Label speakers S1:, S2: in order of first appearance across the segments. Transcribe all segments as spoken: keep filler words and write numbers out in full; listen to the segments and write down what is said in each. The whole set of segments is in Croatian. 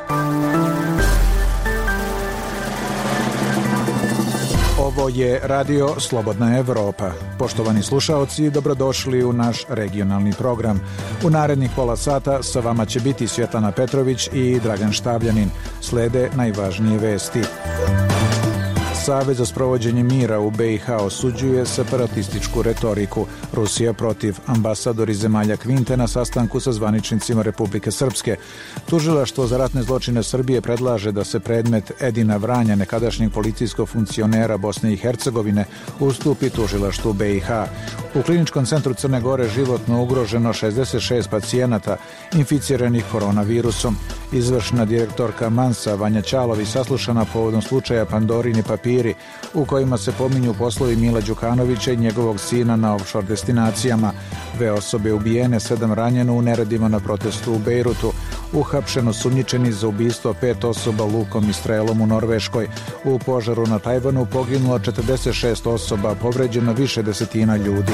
S1: Ovo je Radio Slobodna Evropa. Poštovani slušaoci, dobrodošli u naš regionalni program. U narednih pola sata sa vama će biti Svjetlana Petrović i Dragan Štavljanin. Slede najvažnije vesti. Savez za sprovođenje mira u be i ha osuđuje separatističku retoriku. Rusija protiv. Ambasadori zemalja Kvinte na sastanku sa zvaničnicima Republike Srpske. Tužilaštvo za ratne zločine Srbije predlaže da se predmet Edina Vranja, nekadašnjeg policijskog funkcionera Bosne i Hercegovine, ustupi tužilaštvu be i ha. U Kliničkom centru Crne Gore životno ugroženo šezdeset šest pacijenata inficiranih koronavirusom. Izvršna direktorka Mansa Vanja Ćalović saslušana povodom slučaja Pandorini papiri, u kojima se pominju poslovi Mila Đukanovića i njegovog sina na offshore destinacijama. Dve osobe ubijene, sedam ranjeno u neredima na protestu u Bejrutu. Uhapšeno sumnjičeni za ubistvo pet osoba lukom i strelom u Norveškoj. U požaru na Tajvanu poginulo četrdeset šest osoba, povređeno više desetina ljudi.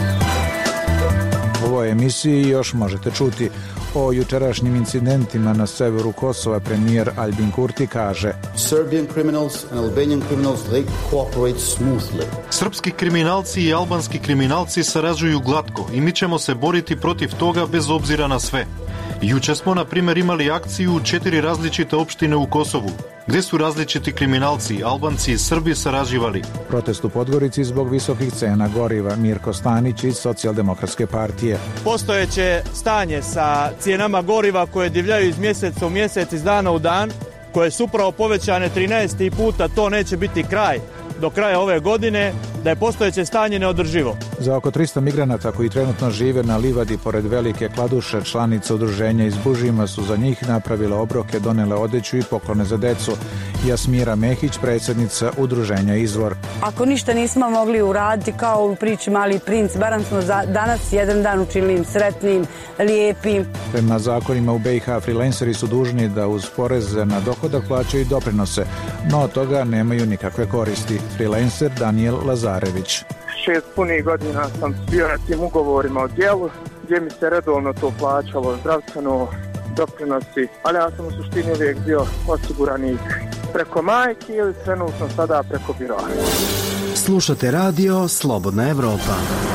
S1: U ovoj emisiji još možete čuti o jučerašnjim incidentima na severu Kosova. Premijer Albin Kurti kaže:
S2: Serbian criminals and Albanian criminals, they cooperate smoothly.
S3: Srpski kriminalci i albanski kriminalci sarađuju glatko i mi ćemo se boriti protiv toga bez obzira na sve. Juče smo, na primjer, imali akciju u četiri različite opštine u Kosovu, gdje su različiti kriminalci, Albanci i Srbi sarađivali.
S1: Protest u Podgorici zbog visokih cena goriva. Mirko Stanić iz Socijaldemokratske partije.
S4: Postojeće stanje sa cijenama goriva koje divljaju iz mjeseca u mjesec, iz dana u dan, koje su upravo povećane trinaest puta, to neće biti kraj do kraja ove godine, da je postojeće stanje neodrživo.
S1: Za oko trista migranata koji trenutno žive na livadi pored Velike Kladuše, članice udruženja iz Bužima su za njih napravile obroke, donele odeću i poklone za decu. Jasmira Mehić, predsjednica udruženja Izvor.
S5: Ako ništa nismo mogli uraditi kao u priči Mali princ, barem smo za danas jedan dan učinili im sretnim, lijepim.
S1: Prema zakonima u be i ha freelanceri su dužni da uz poreze na dohodak plaćaju doprinose, no od toga nemaju nikakve koristi. Freelancer Daniel Lazarević.
S6: Šest punih godina sam bio na tim ugovorima o djelu, gdje mi se redovno to plaćalo, zdravstveno, doprinosi, ali ja sam u suštini uvijek bio osiguranik preko majke ili trenutno sada preko biroa.
S7: Slušate radio Slobodna Evropa.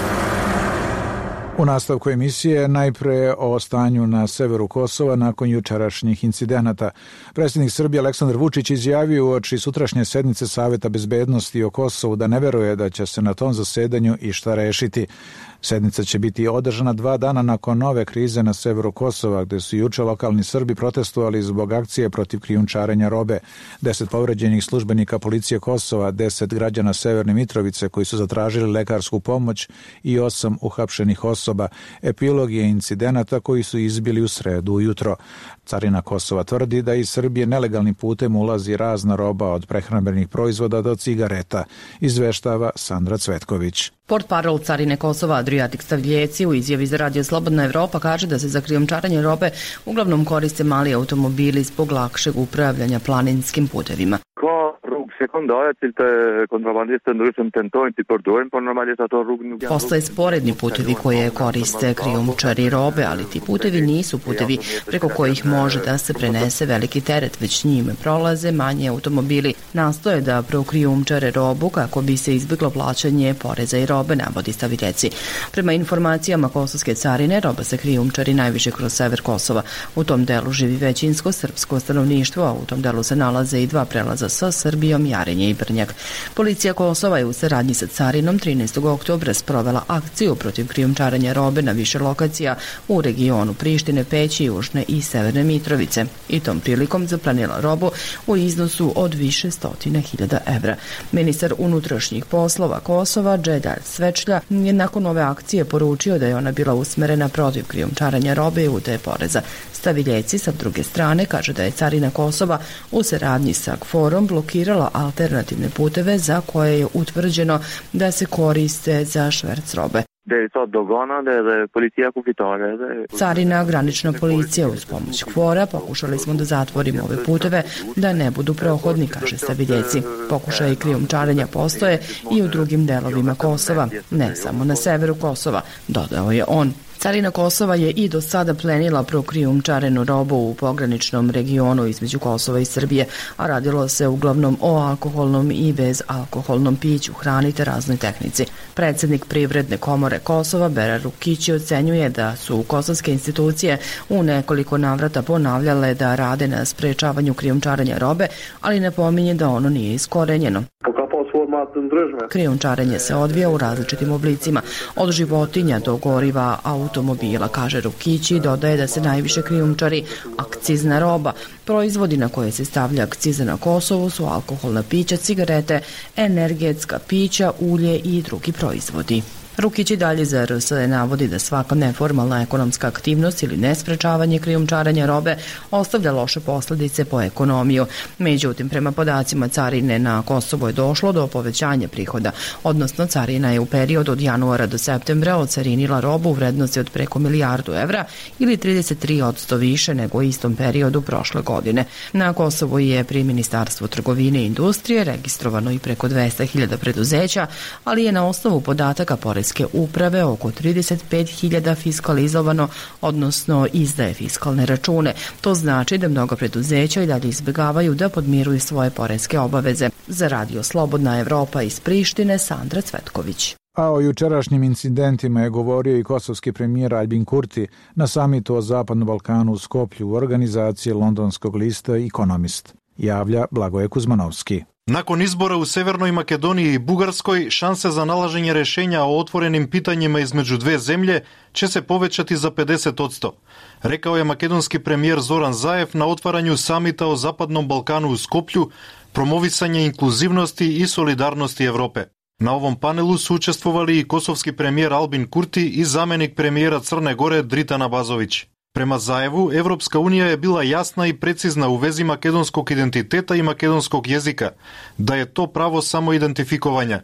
S1: U nastavku emisije najpre o stanju na severu Kosova nakon jučerašnjih incidenata. Predsjednik Srbije Aleksandar Vučić izjavio uoči sutrašnje sednice Saveta bezbednosti o Kosovu da ne veruje da će se na tom zasedanju išta rešiti. Sednica će biti održana dva dana nakon nove krize na severu Kosova, gde su juče lokalni Srbi protestovali zbog akcije protiv krijumčarenja robe. Deset povređenih službenika policije Kosova, deset građana Severne Mitrovice koji su zatražili lekarsku pomoć i osam uhapšenih osoba. Epilog je incidenata koji su izbili u sredu ujutro. Carina Kosova tvrdi da iz Srbije nelegalnim putem ulazi razna roba od prehrambenih proizvoda do cigareta, izveštava Sandra Cvetković.
S8: Portparol Carine Kosova Adriatik Stavljeci u izjavi za Radio Slobodna Evropa kaže da se za krijumčarenje robe uglavnom koriste mali automobili zbog lakšeg upravljanja planinskim putevima. Postoje sporedni putevi koje koriste krijumčari robe, ali ti putevi nisu putevi preko kojih može da se prenese veliki teret, već njime prolaze manji automobili. Nastoje da prokrijumčare robu kako bi se izbjeglo plaćanje poreza i robe, navodi Stavljeci. Prema informacijama kosovske carine, roba se krijumčari najviše kroz sever Kosova. U tom delu živi većinsko srpsko stanovništvo, a u tom delu se nalaze i dva prelaza sa Srbijom, Jarinje i Brnjak. Policija Kosova je u saradnji sa carinom trinaestog oktobra sprovela akciju protiv krijumčarenja robe na više lokacija u regionu Prištine, Peći, Južne i Severne Mitrovice i tom prilikom zaplanila robu u iznosu od više stotina hiljada evra. Ministar unutrašnjih poslova Kosova Džedar Svečlja je nakon ove akcije poručio da je ona bila usmerena protiv krijumčarenja robe i utaje poreza. Staviljeci sa druge strane kaže da je carina Kosova u saradnji sa KFOR-om blokirala alternativne puteve za koje je utvrđeno da se koriste za šverc robe. Carina, granična policija uz pomoć KFOR-a pokušali smo da zatvorimo ove puteve da ne budu prohodni, kaže Staviljeci. Pokušaji krijumčarenja postoje i u drugim delovima Kosova, ne samo na severu Kosova, dodao je on. Carina Kosova je i do sada plenila prokrijumčarenu robu u pograničnom regionu između Kosova i Srbije, a radilo se uglavnom o alkoholnom i bezalkoholnom piću, hrani te raznoj tehnici. Predsjednik Privredne komore Kosova, Bera Rukići, ocenjuje da su kosovske institucije u nekoliko navrata ponavljale da rade na sprečavanju krijumčarenja robe, ali napominje da ono nije iskorenjeno. Krijumčarenje se odvija u različitim oblicima, od životinja do goriva automobila, kaže Rukići, dodaje da se najviše krijumčari akcizna roba. Proizvodi na koje se stavlja akciza na Kosovu su alkoholna pića, cigarete, energetska pića, ulje i drugi proizvodi. Rukić i dalje za R S navodi da svaka neformalna ekonomska aktivnost ili nesprečavanje krijumčarenja robe ostavlja loše posljedice po ekonomiju. Međutim, prema podacima carine na Kosovo je došlo do povećanja prihoda, odnosno carina je u periodu od januara do septembra ocarinila robu u vrednosti od preko milijardu evra ili trideset tri posto više nego u istom periodu prošle godine. Na Kosovu je pri Ministarstvu trgovine i industrije registrovano i preko dvesta hiljada preduzeća, ali je na osnovu podataka Poreske uprave oko trideset pet hiljada fiskalizovano, odnosno izdaje fiskalne račune. To znači da mnogo preduzeća i dalje izbjegavaju da podmiruju svoje poreske obaveze. Za Radio Slobodna Evropa iz Prištine, Sandra Cvetković.
S1: A o jučerašnjim incidentima je govorio i kosovski premijer Albin Kurti na samitu o Zapadnom Balkanu u Skoplju u organizaciji londonskog lista Economist. Javlja Blagoje Kuzmanovski.
S3: Nakon izbora u Severnoj Makedoniji i Bugarskoj, šanse za nalaženje rešenja o otvorenim pitanjima između dve zemlje će se povećati za pedeset posto, rekao je makedonski premijer Zoran Zaev na otvaranju samita o Zapadnom Balkanu u Skoplju, promovisanje inkluzivnosti i solidarnosti Evrope. Na ovom panelu su učestvovali i kosovski premijer Albin Kurti i zamenik premijera Crne Gore Dritan Abazović. Prema Zaevu, Evropska unija je bila jasna i precizna u vezi makedonskog identiteta i makedonskog jezika, da je to pravo samoidentifikovanja.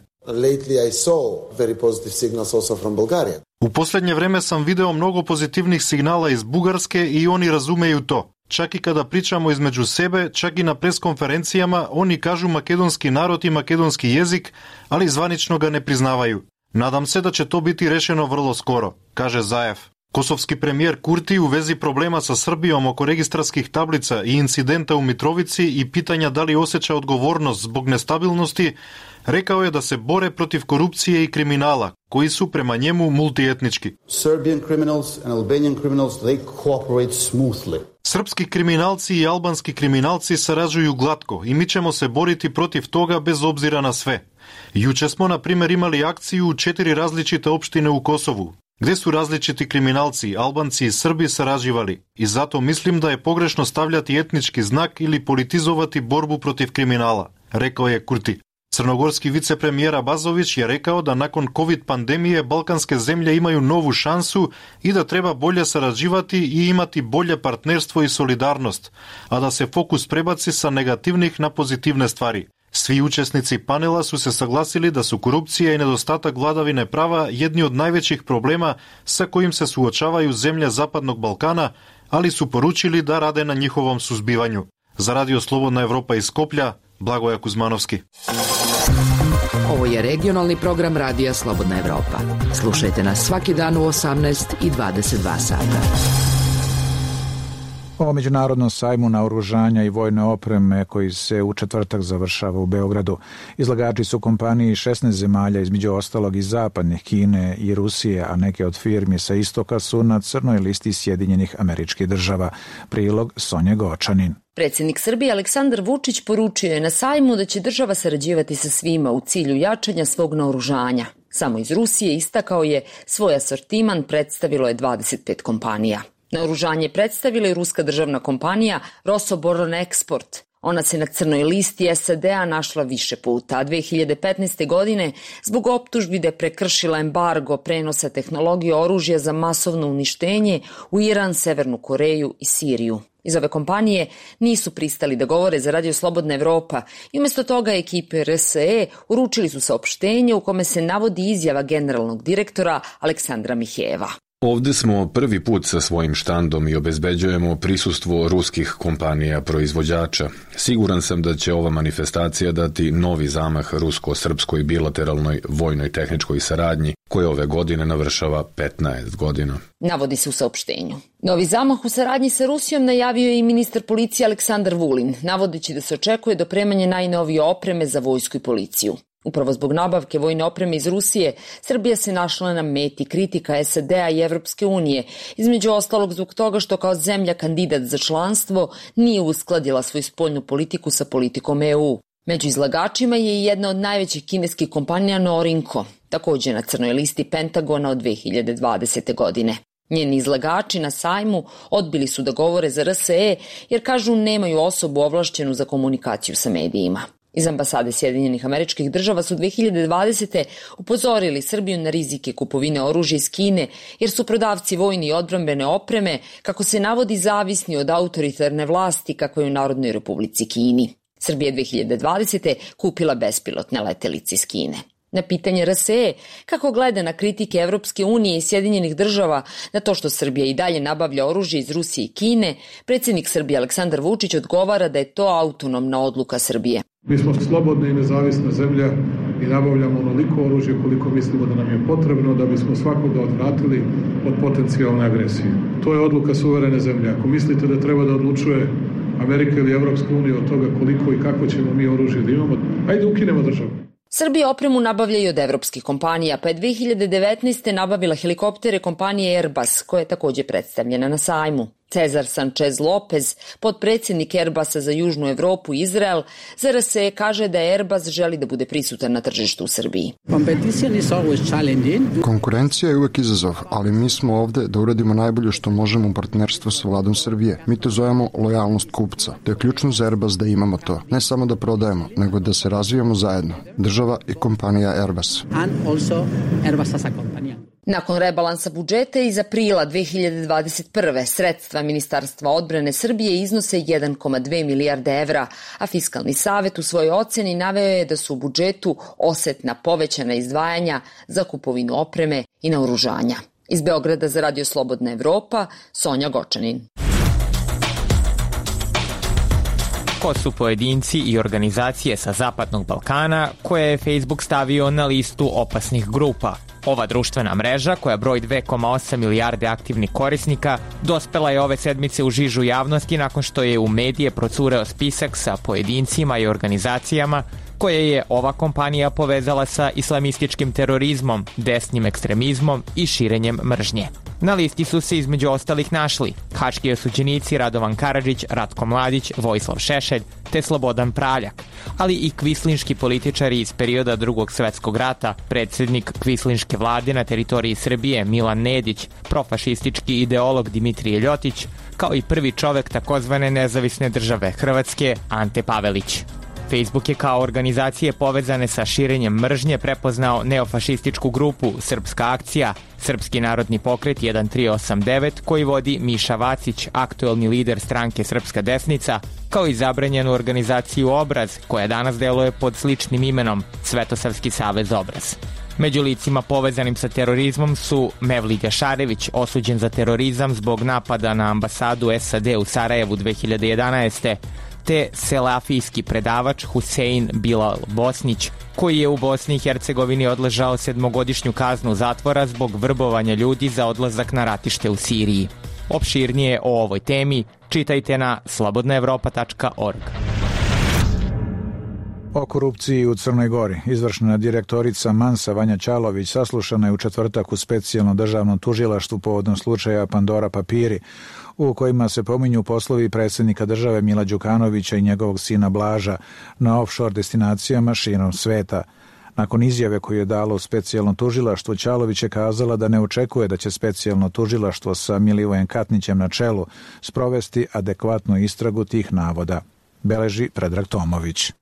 S3: U posljednje vreme sam video mnogo pozitivnih signala iz Bugarske i oni razumeju to. Čak i kada pričamo između sebe, čak i na preskonferencijama, oni kažu makedonski narod i makedonski jezik, ali zvanično ga ne priznavaju. Nadam se da će to biti rešeno vrlo skoro, kaže Zaev. Kosovski premijer Kurti u vezi problema sa Srbijom oko registarskih tablica i incidenta u Mitrovici i pitanja da li osjeća odgovornost zbog nestabilnosti, rekao je da se bore protiv korupcije i kriminala, koji su prema njemu multietnički.
S2: Serbian criminals and Albanian criminals, they cooperate smoothly.
S3: Srpski kriminalci i albanski kriminalci sarađuju glatko i mi ćemo se boriti protiv toga bez obzira na sve. Juče smo, na primjer, imali akciju u četiri različite opštine u Kosovu, gdje su različiti kriminalci, Albanci i Srbi sarađivali i zato mislim da je pogrešno stavljati etnički znak ili politizovati borbu protiv kriminala, rekao je Kurti. Crnogorski vicepremijer Abazović je rekao da nakon COVID pandemije balkanske zemlje imaju novu šansu i da treba bolje sarađivati i imati bolje partnerstvo i solidarnost, a da se fokus prebaci sa negativnih na pozitivne stvari. Svi učesnici panela su se saglasili da su korupcija i nedostatak vladavine prava jedni od najvećih problema sa kojim se suočavaju zemlje Zapadnog Balkana, ali su poručili da rade na njihovom suzbivanju. Za Radio Slobodna Evropa iz Skoplja, Blagoje Kuzmanovski.
S9: Ovo je regionalni program Radija Slobodna Evropa. Slušajte nas svaki dan u osamnaest i dvadeset dva sata.
S1: O međunarodnom sajmu naoružanja i vojne opreme koji se u četvrtak završava u Beogradu. Izlagači su kompaniji šesnaest zemalja, između ostalog i zapadnih, Kine i Rusije, a neke od firmi sa istoka su na crnoj listi Sjedinjenih Američkih Država. Prilog Sonja Gočanin.
S10: Predsjednik Srbije Aleksandar Vučić poručio je na sajmu da će država sarađivati sa svima u cilju jačanja svog naoružanja. Samo iz Rusije, istakao je, svoj asortiman predstavilo je dvadeset pet kompanija. Naoružanje predstavila je ruska državna kompanija Rosoboronexport. Ona se na crnoj listi S A D-a našla više puta, a dve hiljade petnaeste. godine zbog optužbi da je prekršila embargo prenosa tehnologije oružja za masovno uništenje u Iran, Severnu Koreju i Siriju. Iz ove kompanije nisu pristali da govore za Radio Slobodna Evropa i umjesto toga ekipe R S E uručili su saopštenje u kome se navodi izjava generalnog direktora Aleksandra Mihejeva.
S11: Ovde smo prvi put sa svojim štandom i obezbeđujemo prisustvo ruskih kompanija proizvođača. Siguran sam da će ova manifestacija dati novi zamah rusko-srpskoj bilateralnoj vojnoj tehničkoj saradnji, koja ove godine navršava petnaest godina.
S10: Navodi se u saopštenju. Novi zamah u saradnji sa Rusijom najavio je i ministar policije Aleksandar Vulin, navodeći da se očekuje dopremanje najnovije opreme za vojsku i policiju. Upravo zbog nabavke vojne opreme iz Rusije, Srbija se našla na meti kritika es a de a i Evropske unije, između ostalog zbog toga što kao zemlja kandidat za članstvo nije uskladila svoju spoljnu politiku sa politikom e u. Među izlagačima je i jedna od najvećih kineskih kompanija Norinco, takođe na crnoj listi Pentagona od dve hiljade dvadesete. godine. Njeni izlagači na sajmu odbili su da govore za er es e jer kažu nemaju osobu ovlašćenu za komunikaciju sa medijima. Iz ambasade Sjedinjenih Američkih Država su dve hiljade dvadesete. upozorili Srbiju na rizike kupovine oružja iz Kine, jer su prodavci vojne i odbrambene opreme, kako se navodi, zavisni od autoritarne vlasti kakva je u Narodnoj Republici Kini. Srbija je dve hiljade dvadesete. kupila bespilotne letelice iz Kine. Na pitanje er es e kako gleda na kritike Evropske unije i Sjedinjenih Država na to što Srbija i dalje nabavlja oružje iz Rusije i Kine, predsjednik Srbije Aleksandar Vučić odgovara da je to autonomna odluka Srbije.
S12: Mi smo slobodna i nezavisna zemlja i nabavljamo onoliko oružje koliko mislimo da nam je potrebno da bismo svakoga odvratili od potencijalne agresije. To je odluka suverene zemlje. Ako mislite da treba da odlučuje Amerika ili Evropska unija od toga koliko i kako ćemo mi oružje da imamo, ajde ukinemo državu.
S10: Srbija opremu nabavlja i od evropskih kompanija, pa je dve hiljade devetnaeste. nabavila helikoptere kompanije Airbus, koja je takođe predstavljena na sajmu. Cezar Sanchez Lopez, potpredsjednik Airbusa za Južnu Evropu i Izrael, za er es e kaže da Airbus želi da bude prisutan na tržištu u Srbiji.
S13: Konkurencija je uvek izazov, ali mi smo ovde da uradimo najbolje što možemo u partnerstvu sa vladom Srbije. Mi to zovemo lojalnost kupca. To je ključno za Airbus da imamo to. Ne samo da prodajemo, nego da se razvijamo zajedno. Država i kompanija Airbus.
S10: Nakon rebalansa budžeta iz aprila dve hiljade dvadeset prve. sredstva Ministarstva odbrane Srbije iznose jedan zarez dve milijarde evra, a Fiskalni savet u svojoj oceni naveo je da su u budžetu osetna povećana izdvajanja za kupovinu opreme i naoružanja. Iz Beograda za Radio Slobodna Evropa, Sonja Gočanin.
S14: Ko su pojedinci i organizacije sa Zapadnog Balkana koje je Facebook stavio na listu opasnih grupa? Ova društvena mreža, koja broji dve zarez osam milijarde aktivnih korisnika, dospela je ove sedmice u žižu javnosti nakon što je u medije procureo spisak sa pojedincima i organizacijama koje je ova kompanija povezala sa islamističkim terorizmom, desnim ekstremizmom i širenjem mržnje. Na listi su se između ostalih našli haški osuđenici Radovan Karadžić, Ratko Mladić, Vojislav Šešelj te Slobodan Praljak, ali i kvislinški političari iz perioda Drugog svetskog rata, predsjednik kvislinške vlade na teritoriji Srbije Milan Nedić, profašistički ideolog Dimitrije Ljotić, kao i prvi čovek takozvane nezavisne države Hrvatske Ante Pavelić. Facebook je kao organizacije povezane sa širenjem mržnje prepoznao neofašističku grupu Srpska akcija, Srpski narodni pokret jedan tri osam devet koji vodi Miša Vacić, aktuelni lider stranke Srpska desnica, kao i zabranjenu organizaciju Obraz, koja danas deluje pod sličnim imenom Svetosavski savez Obraz. Među licima povezanim sa terorizmom su Mevli Gašarević, osuđen za terorizam zbog napada na ambasadu es a de u Sarajevu dve hiljade jedanaeste. te selafijski predavač Husein Bilal Bosnić, koji je u Bosni i Hercegovini odležao sedmogodišnju kaznu zatvora zbog vrbovanja ljudi za odlazak na ratište u Siriji. Opširnije o ovoj temi čitajte na slobodna evropa tačka org.
S1: O korupciji u Crnoj Gori. Izvršna direktorica Mansa Vanja Ćalović saslušana je u četvrtak u specijalnom državnom tužilaštvu povodom slučaja Pandora papiri, u kojima se pominju poslovi predsjednika države Mila Đukanovića i njegovog sina Blaža na offshore destinacijama širom sveta. Nakon izjave koju je dalo u specijalno tužilaštvo, Ćalović je kazala da ne očekuje da će specijalno tužilaštvo sa Milivojem Katnićem na čelu sprovesti adekvatnu istragu tih navoda. Beleži Predrag Tomović.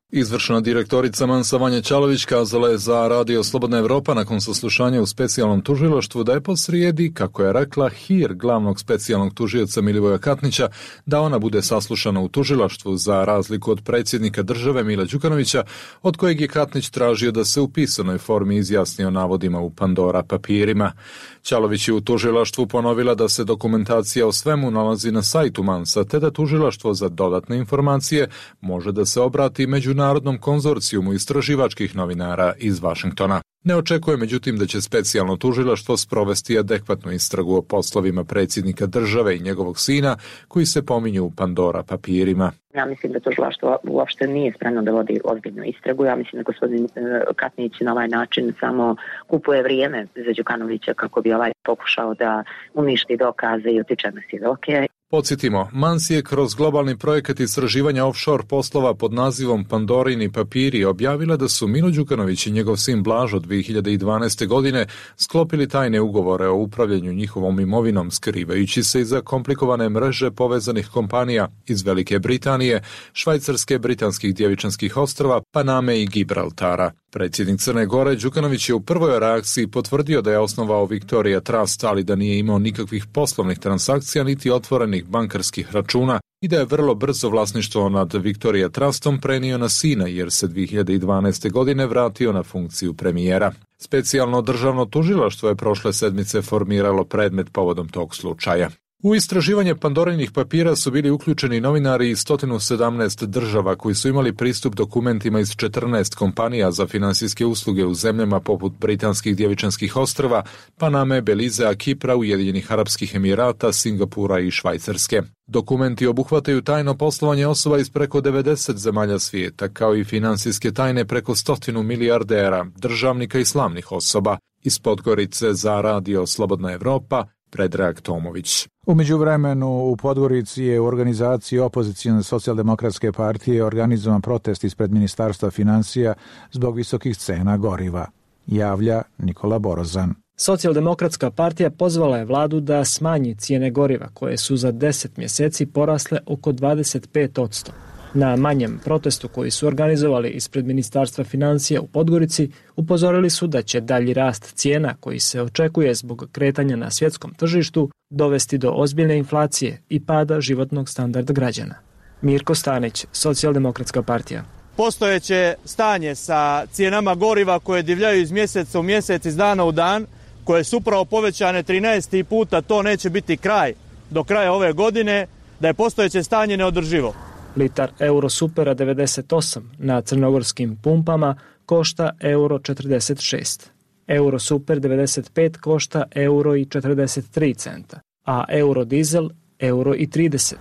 S15: Izvršna direktorica Mansa Vanja Ćalović kazala je za Radio Slobodna Evropa nakon saslušanja u specijalnom tužilaštvu da je posrijedi, kako je rekla, hir glavnog specijalnog tužioca Milivoja Katnića da ona bude saslušana u tužilaštvu za razliku od predsjednika države Mila Đukanovića, od kojeg je Katnić tražio da se u pisanoj formi izjasni o navodima u Pandora papirima. Ćalović je u tužilaštvu ponovila da se dokumentacija o svemu nalazi na sajtu Mansa, te da tužilaštvo za dodatne informacije može da se obrati Međunarodnom konzorcijumu istraživačkih novinara iz Vašingtona. Ne očekuje međutim da će specijalno tužilaštvo sprovesti adekvatnu istragu o poslovima predsjednika države i njegovog sina koji se pominju u Pandora papirima.
S16: Ja mislim da tužilaštvo uopšte nije spremno da vodi ozbiljnu istragu. Ja mislim da gospodin Katnić na ovaj način samo kupuje vrijeme za Đukanovića kako bi ovaj pokušao da uništi dokaze i utiče na svjedoke.
S15: Podsjetimo, Mans je kroz globalni projekat istraživanja offshore poslova pod nazivom Pandorini papiri objavila da su Milo Đukanović i njegov sin Blažo dvije hiljade dvanaeste. godine sklopili tajne ugovore o upravljanju njihovom imovinom, skrivajući se iza komplikovane mreže povezanih kompanija iz Velike Britanije, Švajcarske, Britanskih Djevičanskih ostrva, Paname i Gibraltara. Predsjednik Crne Gore Đukanović je u prvoj reakciji potvrdio da je osnovao Victoria Trust, ali da nije imao nikakvih poslovnih transakcija niti otvorenih bankarskih računa i da je vrlo brzo vlasništvo nad Victoria Trustom prenio na sina jer se dvije hiljade dvanaeste. godine vratio na funkciju premijera. Specijalno državno tužilaštvo je prošle sedmice formiralo predmet povodom tog slučaja. U istraživanje Pandorinih papira su bili uključeni novinari iz sto sedamnaest država koji su imali pristup dokumentima iz četrnaest kompanija za finansijske usluge u zemljama poput Britanskih Djevičanskih ostrva, Paname, Belizea, Kipra, Ujedinjenih Arapskih Emirata, Singapura i Švajcarske. Dokumenti obuhvataju tajno poslovanje osoba iz preko devedeset zemalja svijeta, kao i finansijske tajne preko stotinu milijardera, državnika i slavnih osoba. Iz Podgorice za Radio Slobodna Evropa, Predrag Tomović.
S1: U međuvremenu u Podgorici je u organizaciji opozicijne socijaldemokratske partije organizovan protest ispred Ministarstva financija zbog visokih cena goriva. Javlja Nikola Borozan.
S17: Socijaldemokratska partija pozvala je vladu da smanji cijene goriva koje su za deset mjeseci porasle oko dvadeset pet posto. Na manjem protestu koji su organizovali ispred Ministarstva financija u Podgorici upozorili su da će dalji rast cijena koji se očekuje zbog kretanja na svjetskom tržištu dovesti do ozbiljne inflacije i pada životnog standarda građana. Mirko Stanić, Socijaldemokratska partija.
S4: Postojeće stanje sa cijenama goriva koje divljaju iz mjeseca u mjesec, iz dana u dan, koje su upravo povećane trinaest puta, to neće biti kraj do kraja ove godine, da je postojeće stanje neodrživo.
S17: Litar Eurosupera devedeset osam na crnogorskim pumpama košta euro četrdeset šest. Eurosuper devedeset pet košta euro i četrdeset tri centa, a Eurodizel euro i trideset.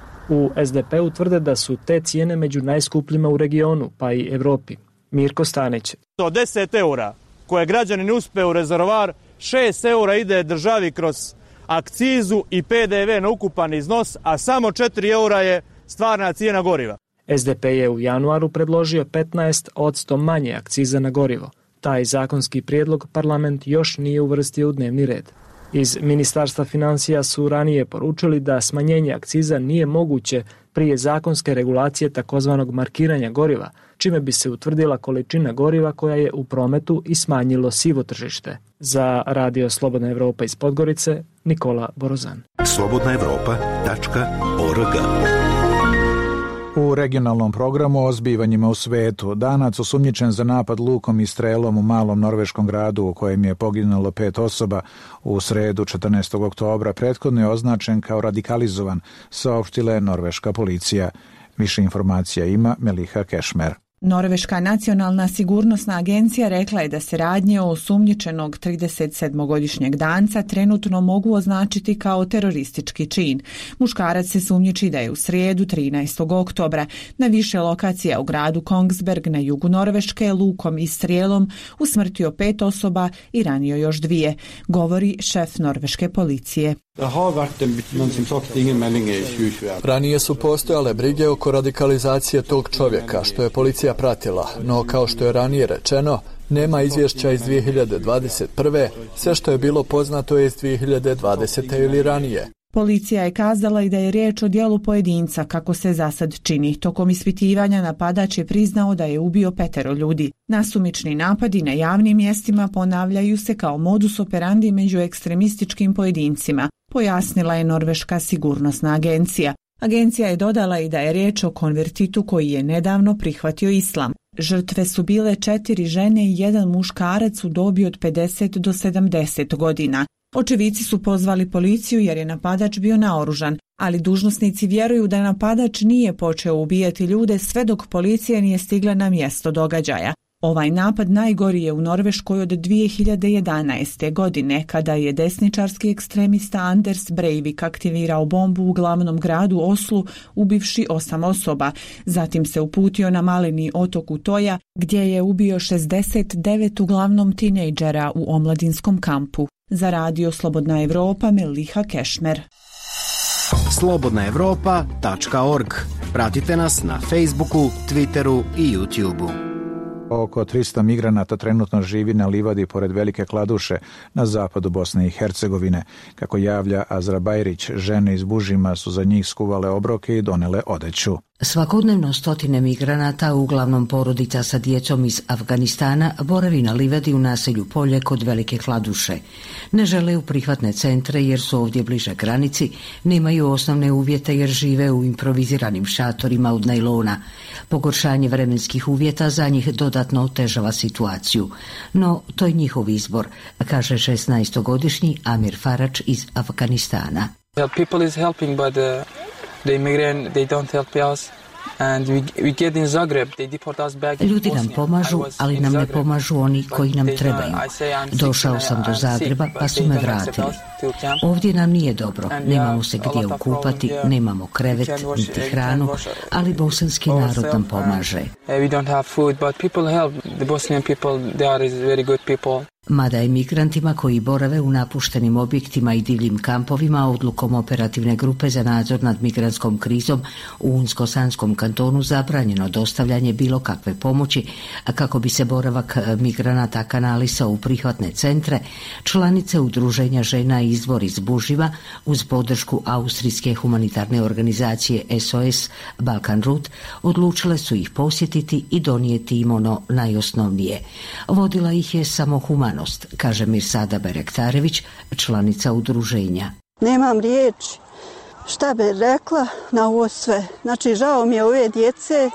S17: U es de pe-u tvrde da su te cijene među najskupljima u regionu, pa i Evropi. Mirko Stanić.
S4: Od deset eura koje građanin uspe u rezervoar, šest eura ide državi kroz akcizu i pe de ve na ukupan iznos, a samo četiri eura je stvarna cijena goriva.
S17: es de pe je u januaru predložio petnaest posto manje akciza na gorivo. Taj zakonski prijedlog parlament još nije uvrstio u dnevni red. Iz Ministarstva financija su ranije poručili da smanjenje akciza nije moguće prije zakonske regulacije takozvanog markiranja goriva, čime bi se utvrdila količina goriva koja je u prometu i smanjilo sivo tržište. Za Radio Slobodna Evropa iz Podgorice, Nikola Borozan.
S18: slobodna evropa tačka org.
S1: U regionalnom programu o zbivanjima u svetu, Danac osumnjičen za napad lukom i strelom u malom norveškom gradu u kojem je poginulo pet osoba u sredu četrnaestog oktobra prethodno je označen kao radikalizovan, saopštila je norveška policija. Više informacija ima Meliha Kešmer.
S19: Norveška nacionalna sigurnosna agencija rekla je da se radnje osumnjičenog tridesetsedmogodišnjeg Danca trenutno mogu označiti kao teroristički čin. Muškarac se sumnjiči da je u srijedu trinaestog oktobra na više lokacija u gradu Kongsberg na jugu Norveške lukom i strijelom usmrtio pet osoba i ranio još dvije, govori šef norveške policije.
S20: Ranije su postojale brige oko radikalizacije tog čovjeka, što je policija pratila, no kao što je ranije rečeno, nema izvješća iz dvije hiljade dvadeset prve. Sve što je bilo poznato je iz dvije hiljade dvadesete ili ranije.
S19: Policija je kazala i da je riječ o djelu pojedinca, kako se zasad čini. Tokom ispitivanja napadač je priznao da je ubio petero ljudi. Nasumični napadi na javnim mjestima ponavljaju se kao modus operandi među ekstremističkim pojedincima, pojasnila je Norveška sigurnosna agencija. Agencija je dodala i da je riječ o konvertitu koji je nedavno prihvatio islam. Žrtve su bile četiri žene i jedan muškarac u dobi od pedeset do sedamdeset godina. Očevici su pozvali policiju jer je napadač bio naoružan, ali dužnosnici vjeruju da napadač nije počeo ubijati ljude sve dok policija nije stigla na mjesto događaja. Ovaj napad najgori je u Norveškoj od dvije hiljade jedanaeste. godine, kada je desničarski ekstremista Anders Breivik aktivirao bombu u glavnom gradu Oslu, ubivši osam osoba. Zatim se uputio na maleni otok Utoja, gdje je ubio šezdeset devet uglavnom tinejdžera u omladinskom kampu. Za radio Slobodna Evropa, Meliha Kešmer.
S7: slobodna evropa tačka org. Pratite nas na Facebooku, Twitteru i YouTubeu.
S1: Oko trista migranata trenutno živi na livadi pored Velike Kladuše na zapadu Bosne i Hercegovine. Kako javlja Azra Bajrić, žene iz Bužima su za njih skuvale obroke i donele odeću.
S21: Svakodnevno stotine migranata, uglavnom porodica sa djecom iz Afganistana, boravi na livadi u naselju Polje kod Velike Kladuše. Ne žele u prihvatne centre jer su ovdje bliže granici, nemaju osnovne uvjete jer žive u improviziranim šatorima od najlona. Pogoršanje vremenskih uvjeta za njih dodatno otežava situaciju. No, to je njihov izbor, kaže šesnaestogodišnji Amir Farač iz Afganistana.
S22: People is helping, but uh... The immigrant, they don't help us. And we, we get in Zagreb, they deport us back.
S21: Ljudi nam pomažu, ali nam ne pomažu oni koji nam trebaju. Došao sam do Zagreba, pa su me vratili. Ovdje nam nije dobro, nemamo se gdje ukupati, nemamo krevet, niti hranu, ali bosanski narod nam pomaže.
S22: We don't have food, but people help. The Bosnian people, they are very good people.
S21: Mada je migrantima koji borave u napuštenim objektima i divljim kampovima odlukom operativne grupe za nadzor nad migrantskom krizom u Unsko-Sanskom kantonu zabranjeno dostavljanje bilo kakve pomoći, a kako bi se boravak migranata kanalisao u prihvatne centre, članice udruženja žena Izvor iz Buživa uz podršku austrijske humanitarne organizacije S O S Balkan Route odlučile su ih posjetiti i donijeti im ono najosnovnije. Vodila ih je samo humanost, kaže Mirsada Berektarević, članica udruženja.
S23: Nemam riječi šta bi rekla na ovo sve. Znači, žao mi je ove djece.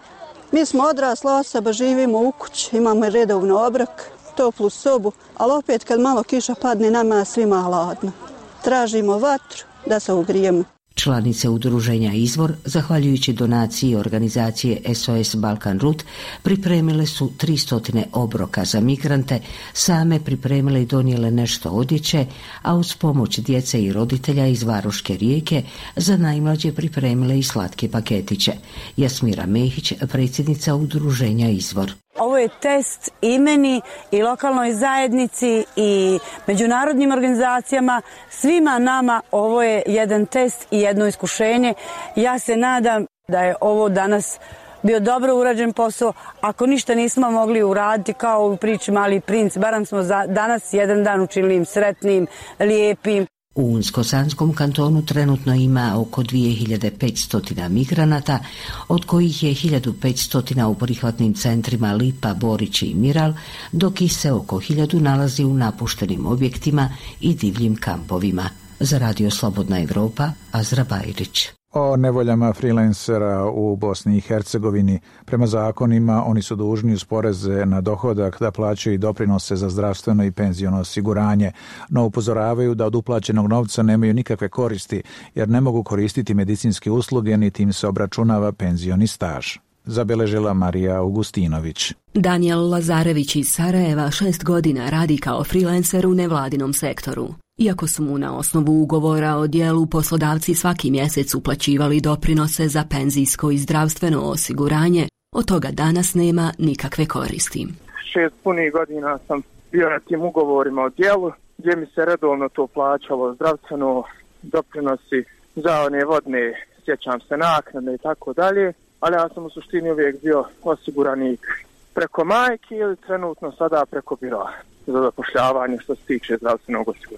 S23: Mi smo odrasla osoba, živimo u kući, imamo redovno obrok, toplu sobu, ali opet kad malo kiša padne, nama svima hladno. Tražimo vatru da se ugrijemo.
S21: Članice udruženja Izvor, zahvaljujući donaciji organizacije S O S Balkan Route, pripremile su tristo obroka za migrante, same pripremile i donijele nešto odjeće, a uz pomoć djece i roditelja iz Varoške Rijeke za najmlađe pripremile i slatke paketiće. Jasmira Mehić, predsjednica udruženja Izvor.
S5: Ovo je test i meni i lokalnoj zajednici i međunarodnim organizacijama. Svima nama ovo je jedan test i jedno iskušenje. Ja se nadam da je ovo danas bio dobro urađen posao. Ako ništa nismo mogli uraditi kao u priči Mali princ, barem smo za danas jedan dan učinili sretnim, lijepim.
S21: U Unsko-Sanskom kantonu trenutno ima oko dvije hiljade petsto migranata, od kojih je hiljadu petsto u prihvatnim centrima Lipa, Borić i Miral, dok ih se oko hiljadu nalazi u napuštenim objektima i divljim kampovima. Za radio Slobodna Evropa, Azra Bajrić.
S1: O nevoljama freelancera u Bosni i Hercegovini. Prema zakonima oni su dužni uz poreze na dohodak da plaćaju i doprinose za zdravstveno i penziono osiguranje, no upozoravaju da od uplaćenog novca nemaju nikakve koristi jer ne mogu koristiti medicinske usluge niti im se obračunava penzioni staž. Zabeležila Marija Augustinović.
S24: Daniel Lazarević iz Sarajeva šest godina radi kao freelancer u nevladinom sektoru. Iako su mu na osnovu ugovora o djelu poslodavci svaki mjesec uplaćivali doprinose za penzijsko i zdravstveno osiguranje, od toga danas nema nikakve koristi.
S6: Šest punih godina sam bio na tim ugovorima o djelu, gdje mi se redovno to plaćalo, zdravstveno, doprinosi za one vodne, sjećam se, naknade i tako dalje, ali ja sam u suštini uvijek bio osiguranik preko majke ili trenutno sada preko biroa za zapošljavanje što se tiče zdravstvenog osiguranja.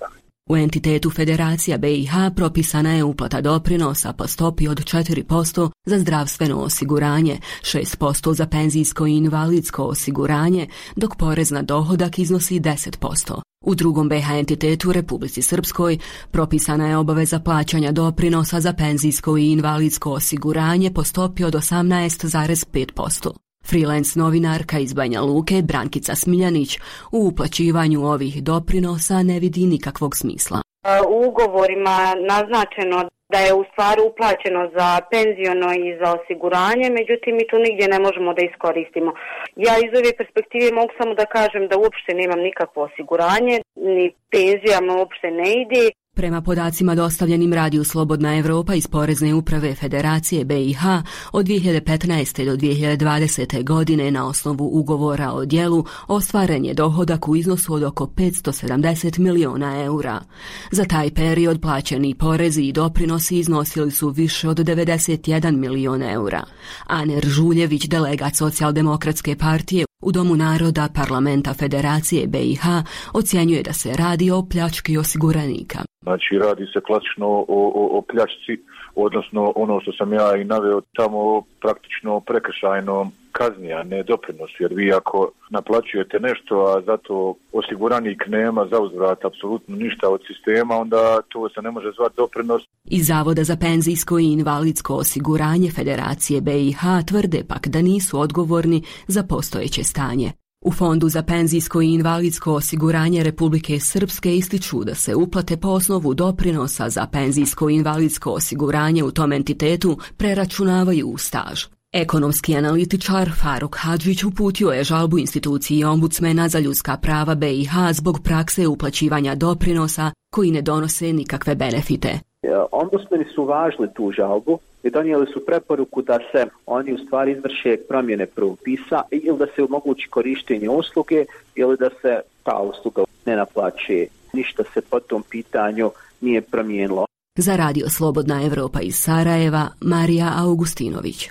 S24: U entitetu Federacija B i H propisana je uplata doprinosa po stopi od četiri posto za zdravstveno osiguranje, šest posto za penzijsko i invalidsko osiguranje, dok porez na dohodak iznosi deset posto. U drugom B H entitetu Republici Srpskoj propisana je obaveza plaćanja doprinosa za penzijsko i invalidsko osiguranje po stopi od osamnaest zarez pet posto. Freelance novinarka iz Banja Luke Brankica Smiljanić u uplaćivanju ovih doprinosa ne vidi nikakvog smisla.
S2: U ugovorima naznačeno da je u stvari uplaćeno za penziono i za osiguranje, međutim mi tu nigdje ne možemo da iskoristimo. Ja iz ove perspektive mogu samo da kažem da uopšte nemam nikakvo osiguranje, ni penzija me uopšte ne ide.
S24: Prema podacima dostavljenim Radiju Slobodna Evropa iz Porezne uprave Federacije B i H, od dvije hiljade petnaeste. do dvije hiljade dvadesete. godine na osnovu ugovora o djelu ostvaren je dohodak u iznosu od oko petsto sedamdeset miliona eura. Za taj period plaćeni porezi i doprinosi iznosili su više od devedeset jedan milion eura. Aner Žuljević, delegat Socijaldemokratske partije u Domu naroda Parlamenta Federacije B i H, ocjenjuje da se radi o pljački osiguranika.
S3: Znači, radi se klasično o, o, o pljačci, odnosno ono što sam ja i naveo tamo praktično prekršajnom kazni, a ne doprinos, jer vi ako naplaćujete nešto, a zato osiguranik nema za uzvrat apsolutno ništa od sistema, onda to se ne može zvati doprinos.
S24: Iz Zavoda za penzijsko i invalidsko osiguranje Federacije B i H tvrde pak da nisu odgovorni za postojeće stanje. U Fondu za penzijsko i invalidsko osiguranje Republike Srpske ističu da se uplate po osnovu doprinosa za penzijsko i invalidsko osiguranje u tom entitetu preračunavaju u staž. Ekonomski analitičar Faruk Hadžić uputio je žalbu instituciji ombudsmena za ljudska prava B i H zbog prakse uplaćivanja doprinosa koji ne donose nikakve benefite.
S8: Ombudsmeni su važili tu žalbu i donijeli su preporuku da se oni u stvari izvrše promjene propisa ili da se omogući korištenje usluge ili da se ta usluga ne naplaćuje. Ništa se po tom pitanju nije promijenilo.
S24: Za Radio Slobodna Evropa iz Sarajeva, Marija Augustinović.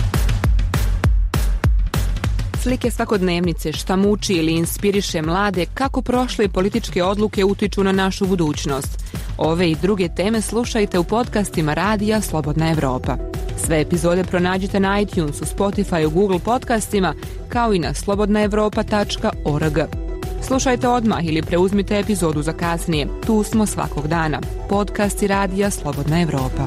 S9: Slike svakodnevnice, šta muči ili inspiriše mlade, kako prošle političke odluke utiču na našu budućnost. Ove i druge teme slušajte u podcastima Radija Slobodna Evropa. Sve epizode pronađite na iTunesu, Spotify, Google podcastima, kao i na slobodna evropa tačka org. Slušajte odmah ili preuzmite epizodu za kasnije. Tu smo svakog dana. Podcasti Radija Slobodna Evropa.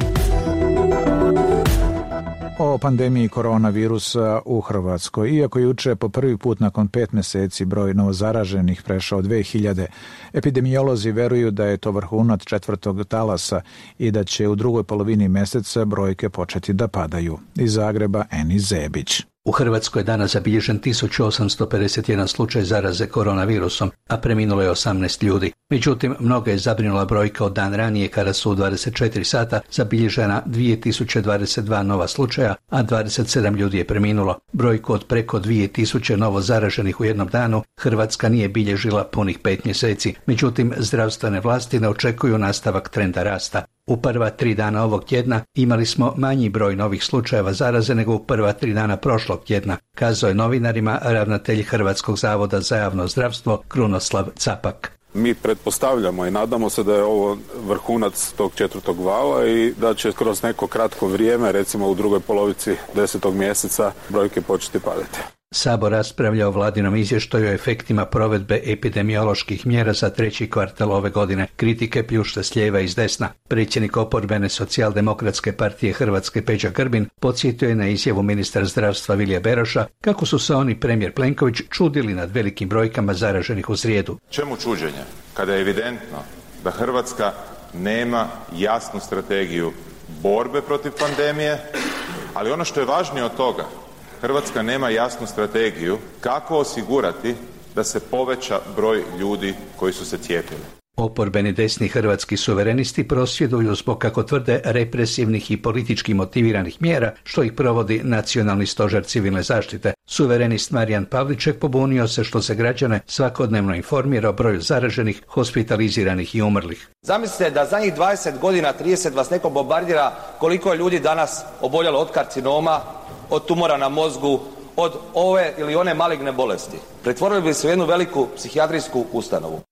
S1: O pandemiji koronavirusa u Hrvatskoj. Iako juče po prvi put nakon pet mjeseci broj novozaraženih prešao dve hiljade, epidemiolozi veruju da je to vrhunac četvrtog talasa i da će u drugoj polovini mjeseca brojke početi da padaju. Iz Zagreba Eni Zebić.
S25: U Hrvatskoj je danas zabilježen tisuću osamsto pedeset jedan slučaj zaraze koronavirusom, a preminulo je osamnaest ljudi. Međutim, mnoga je zabrinula brojka od dan ranije kada su u dvadeset četiri sata zabilježena dvije tisuće dvadeset dva nova slučaja, a dvadeset sedam ljudi je preminulo. Brojku od preko dvije tisuće novo zaraženih u jednom danu Hrvatska nije bilježila punih pet mjeseci. Međutim, zdravstvene vlasti ne očekuju nastavak trenda rasta. U prva tri dana ovog tjedna imali smo manji broj novih slučajeva zaraze nego u prva tri dana prošlog tjedna, kazao je novinarima ravnatelj Hrvatskog zavoda za javno zdravstvo Krunoslav Capak.
S26: Mi pretpostavljamo i nadamo se da je ovo vrhunac tog četvrtog vala i da će kroz neko kratko vrijeme, recimo u drugoj polovici desetog mjeseca, brojke početi padati.
S25: Sabor raspravlja o vladinom izvještaju o efektima provedbe epidemioloških mjera za treći kvartal ove godine. Kritike pljušte s lijeva i s desna. Predsjednik oporbene Socijaldemokratske partije Hrvatske Peđa Grbin podsjetio je na izjavu ministra zdravstva Vilija Beroša kako su se oni premijer Plenković čudili nad velikim brojkama zaraženih u srijedu.
S27: Čemu čuđenje kada je evidentno da Hrvatska nema jasnu strategiju borbe protiv pandemije, ali ono što je važnije od toga, Hrvatska nema jasnu strategiju kako osigurati da se poveća broj ljudi koji su se cijepili.
S25: Oporbeni desni hrvatski suverenisti prosvjeduju zbog, kako tvrde, represivnih i politički motiviranih mjera što ih provodi Nacionalni stožer civilne zaštite. Suverenist Marijan Pavliček pobunio se što se građane svakodnevno informira o broju zaraženih, hospitaliziranih i umrlih.
S28: Zamislite da zadnjih dvadeset godina, trideset vas neko bombardira koliko je ljudi danas oboljelo od karcinoma, od tumora na mozgu, od ove ili one maligne bolesti. Pretvorili bi se u jednu veliku psihijatrijsku ustanovu.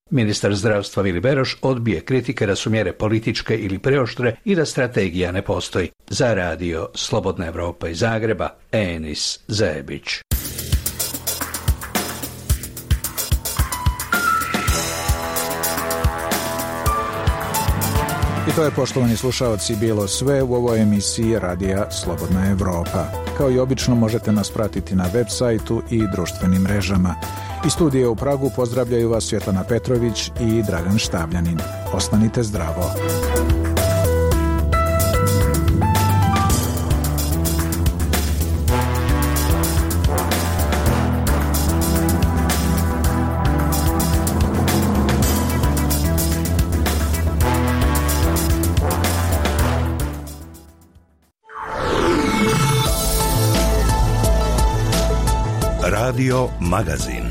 S25: Ministar zdravstva Vili Beroš odbije kritike da su mjere političke ili preoštre i da strategija ne postoji. Za radio Slobodna Evropa iz Zagreba, Enis Zebić.
S1: I to je, poštovani slušalci, bilo sve u ovoj emisiji Radija Slobodna Evropa. Kao i obično možete nas pratiti na web sajtu i društvenim mrežama. Iz studija u Pragu pozdravljaju vas Svjetlana Petrović i Dragan Štavljanin. Ostanite zdravo.
S18: Radio Magazin.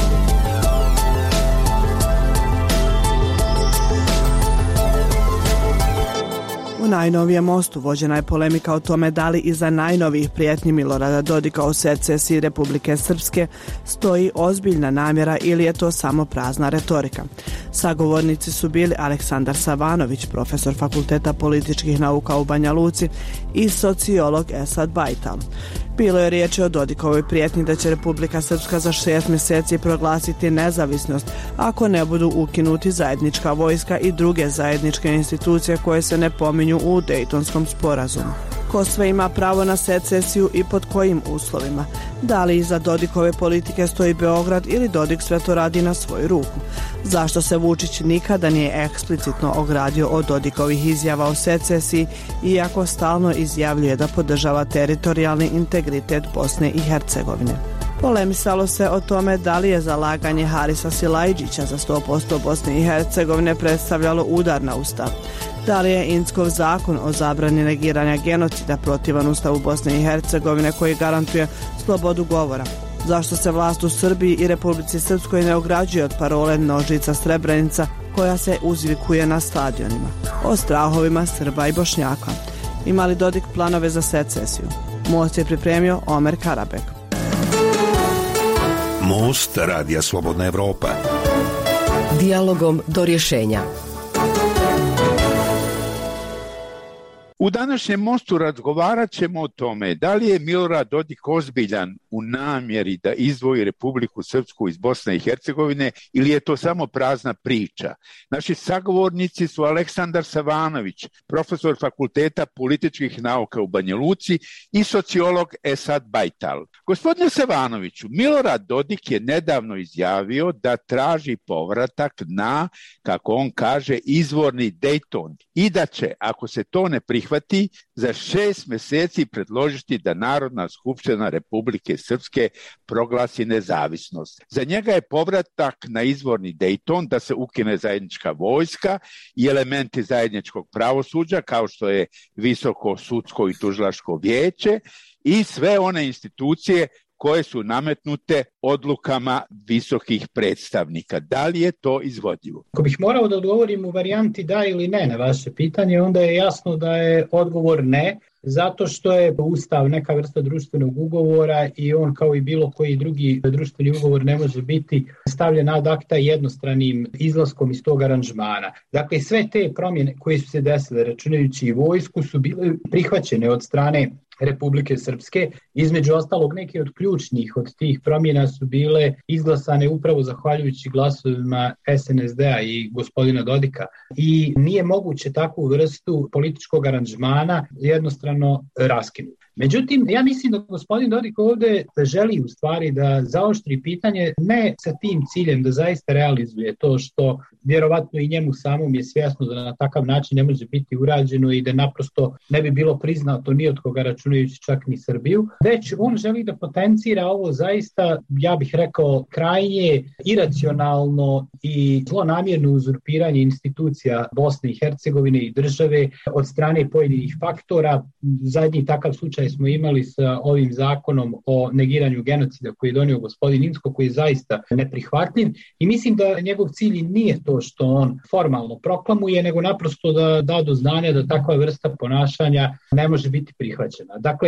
S4: U najnovijem mostu vođena je polemika o tome da li iza najnovijih prijetnji Milorada Dodika o secesiji Republike Srpske stoji ozbiljna namjera ili je to samo prazna retorika. Sagovornici su bili Aleksandar Savanović, profesor Fakulteta političkih nauka u Banja Luci, i sociolog Esad Bajtal. Bilo je riječi o Dodikovoj prijetnji da će Republika Srpska za šest mjeseci proglasiti nezavisnost ako ne budu ukinuti zajednička vojska i druge zajedničke institucije koje se ne pominju u Dejtonskom sporazumu. Ko sve ima pravo na secesiju i pod kojim uslovima? Da li iza Dodikove politike stoji Beograd ili Dodik sve to radi na svoju ruku? Zašto se Vučić nikada nije eksplicitno ogradio od Dodikovih izjava o secesiji, iako stalno izjavljuje da podržava teritorijalni integritet Bosne i Hercegovine? Polemisalo se o tome da li je zalaganje Harisa Silajđića za sto posto Bosne i Hercegovine predstavljalo udar na ustav. Da li je Inckov zakon o zabrani negiranja genocida protivan ustavu Bosne i Hercegovine koji garantuje slobodu govora? Zašto se vlast u Srbiji i Republici Srpskoj ne ograđuje od parole Nožnica Srebrenica koja se uzvikuje na stadionima? O strahovima Srba i Bošnjaka. Ima li Dodik planove za secesiju? Most je pripremio Omer Karabek.
S18: Most Radija Slobodna Evropa.
S10: Dijalogom do rješenja.
S11: U današnjem mostu razgovarat ćemo o tome da li je Milorad Dodik ozbiljan u namjeri da izdvoji Republiku Srpsku iz Bosne i Hercegovine ili je to samo prazna priča. Naši sagovornici su Aleksandar Savanović, profesor Fakulteta političkih nauka u Banja Luci, i sociolog Esad Bajtal. Gospodine Savanoviću, Milorad Dodik je nedavno izjavio da traži povratak na, kako on kaže, izvorni Dejton i da će, ako se to ne prihvati, za šest mjeseci predložiti da Narodna skupština Republike Srpske proglasi nezavisnost. Za njega je povratak na izvorni Dejton da se ukine zajednička vojska i elementi zajedničkog pravosuđa kao što je visoko sudsko i tužilačko vijeće i sve one institucije koje su nametnute odlukama visokih predstavnika. Da li je to izvodljivo?
S12: Ako bih morao da odgovorim u varijanti da ili ne na vaše pitanje, onda je jasno da je odgovor ne, zato što je Ustav neka vrsta društvenog ugovora i on, kao i bilo koji drugi društveni ugovor, ne može biti stavljen ad acta jednostranim izlaskom iz tog aranžmana. Dakle, sve te promjene koje su se desile, računajući i vojsku, su bile prihvaćene od strane Republike Srpske. Između ostalog, neke od ključnih od tih promjena su bile izglasane upravo zahvaljujući glasovima S N S D-a i gospodina Dodika. I nije moguće takvu vrstu političkog aranžmana jednostrano raskinuti. Međutim, ja mislim da gospodin Dodik ovdje želi u stvari da zaoštri pitanje ne sa tim ciljem da zaista realizuje to što vjerovatno i njemu samom je svjesno da na takav način ne može biti urađeno i da naprosto ne bi bilo priznato ni od koga, računajući čak ni Srbiju, već on želi da potencira ovo zaista, ja bih rekao, krajnje iracionalno i zlonamjerno uzurpiranje institucija Bosne i Hercegovine i države od strane pojedinih faktora. Zadnji takav slučaj smo imali sa ovim zakonom o negiranju genocida koji je donio gospodin Incko, koji je zaista neprihvatljiv, i mislim da njegov cilj nije to što on formalno proklamuje, nego naprosto da da do znanja da takva vrsta ponašanja ne može biti prihvaćena. Dakle,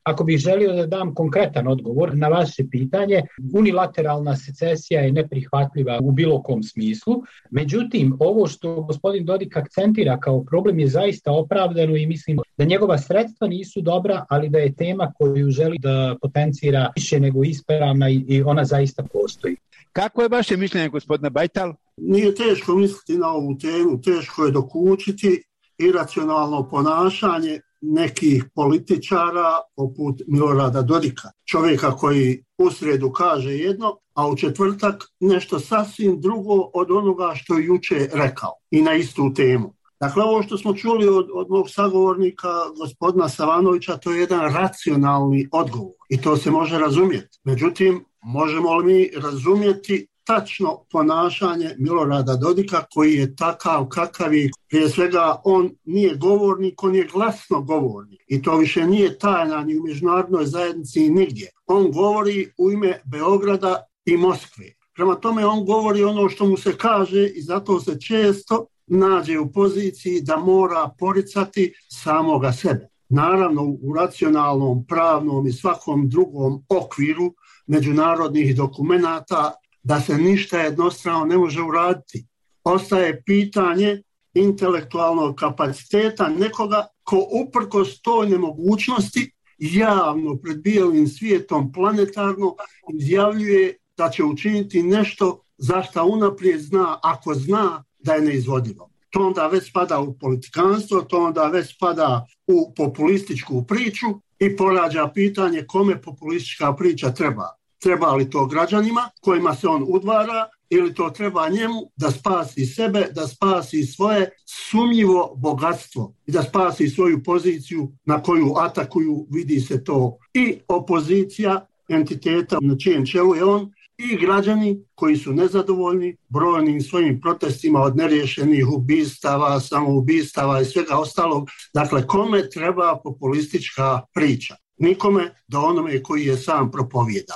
S12: Ako bih želio da dam konkretan odgovor na vaše pitanje, unilateralna secesija je neprihvatljiva u bilo kom smislu. Međutim, ovo što gospodin Dodik akcentira kao problem je zaista opravdano i mislim da njegova sredstva nisu dobra, ali da je tema koju želi da potencira više nego ispravna i ona zaista postoji.
S11: Kako je vaše mišljenje, gospodine Bajtal?
S7: Nije teško misliti na ovu temu, teško je dokučiti iracionalno ponašanje nekih političara poput Milorada Dodika. Čovjeka koji u srijedu kaže jedno, a u četvrtak nešto sasvim drugo od onoga što je juče rekao i na istu temu. Dakle, ovo što smo čuli od, od mog sagovornika, gospodina Savanovića, to je jedan racionalni odgovor i to se može razumjeti. Međutim, možemo li mi razumjeti tačno ponašanje Milorada Dodika koji je takav kakav je? Prije svega, on nije govornik, on je glasno govornik i to više nije tajna ni u međunarodnoj zajednici i nigdje. On govori u ime Beograda i Moskve. Prema tome, on govori ono što mu se kaže i zato se često nađe u poziciji da mora poricati samoga sebe. Naravno, u racionalnom, pravnom i svakom drugom okviru međunarodnih dokumenata da se ništa jednostrano ne može uraditi. Ostaje pitanje intelektualnog kapaciteta nekoga ko uprkos toj nemogućnosti javno pred bijelim svijetom planetarno izjavljuje da će učiniti nešto za što unaprijed zna, ako zna da je neizvodivo. To onda već spada u politikanstvo, to onda već spada u populističku priču i porađa pitanje kome populistička priča treba. Treba li to građanima kojima se on udvara ili to treba njemu da spasi sebe, da spasi svoje sumnjivo bogatstvo i da spasi svoju poziciju na koju atakuju, vidi se to i opozicija entiteta na čijem čelu je on i građani koji su nezadovoljni brojnim svojim protestima od neriješenih ubistava, samoubistava i svega ostalog. Dakle, kome treba populistička priča? Nikome, do onome koji je sam propovjeda.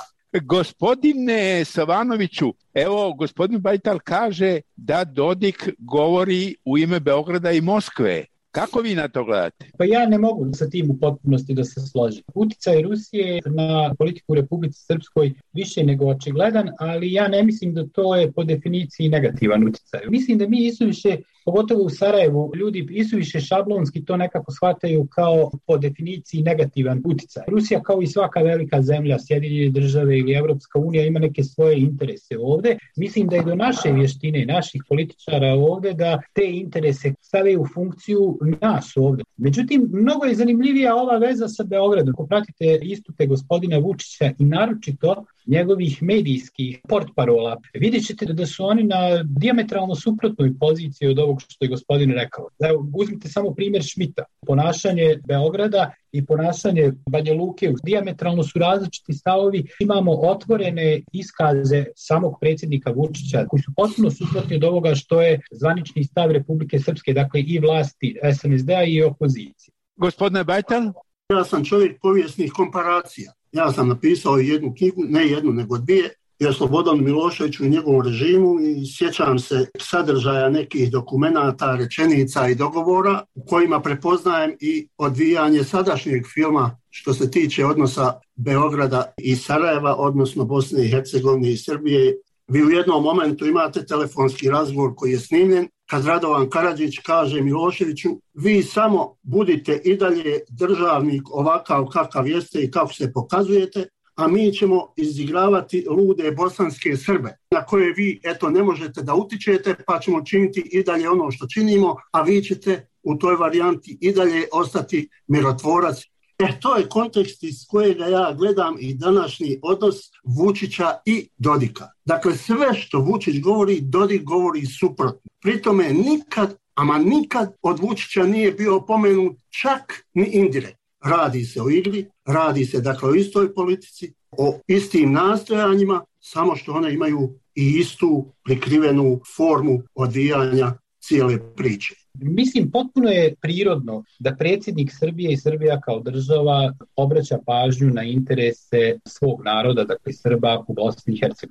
S11: Gospodine Savanoviću, evo gospodin Bajtal kaže da Dodik govori u ime Beograda i Moskve. Kako vi na to gledate?
S12: Pa ja ne mogu sa tim u potpunosti da se složim. Uticaj Rusije na politiku u Republici Srpskoj više nego očigledan, ali ja ne mislim da to je po definiciji negativan uticaj. Mislim da mi isuviše, pogotovo u Sarajevu, ljudi isuviše šablonski to nekako shvataju kao po definiciji negativan uticaj. Rusija kao i svaka velika zemlja, Sjedinjene države ili Evropska unija ima neke svoje interese ovde. Mislim da je do naše vještine, naših političara ovde da te interese stave u funkciju nas ovde. Međutim, mnogo je zanimljivija ova veza sa Beogradom. Ako pratite istupe gospodina Vučića i naročito njegovih medijskih portparola, vidjet ćete da su oni na dijametralno suprotnoj poziciji od ovog što je gospodin rekao. Evo, uzmite samo primjer Šmita. Ponašanje Beograda i ponašanje Banja Luke dijametralno su različiti stavovi. Imamo otvorene iskaze samog predsjednika Vučića koji su potpuno suprotni od ovoga što je zvanični stav Republike Srpske, dakle i vlasti es en es de a i opozicije.
S11: Gospodine Bajtal?
S7: Ja sam čovjek povijesnih komparacija. Ja sam napisao jednu knjigu, ne jednu nego dvije, o Slobodanu Miloševiću i njegovom režimu i sjećam se sadržaja nekih dokumenata, rečenica i dogovora u kojima prepoznajem i odvijanje sadašnjeg filma što se tiče odnosa Beograda i Sarajeva, odnosno Bosne i Hercegovine i Srbije. Vi u jednom momentu imate telefonski razgovor koji je snimljen kad Radovan Karadžić kaže Miloševiću, vi samo budite i dalje državnik ovakav kakav jeste i kako se pokazujete, a mi ćemo izigravati lude bosanske Srbe na koje vi eto ne možete da utičete, pa ćemo činiti i dalje ono što činimo, a vi ćete u toj varijanti i dalje ostati mirotvorac. E, to je kontekst iz kojega ja gledam i današnji odnos Vučića i Dodika. Dakle, sve što Vučić govori, Dodik govori suprotno. Pri tome nikad, ama nikad od Vučića nije bio pomenut čak ni indirekt. Radi se o igri, radi se dakle o istoj politici, o istim nastojanjima, samo što one imaju i istu prikrivenu formu odvijanja cijele priče.
S12: Mislim, potpuno je prirodno da predsjednik Srbije i Srbija kao država obraća pažnju na interese svog naroda, dakle Srba u Bosni i Hercegovini.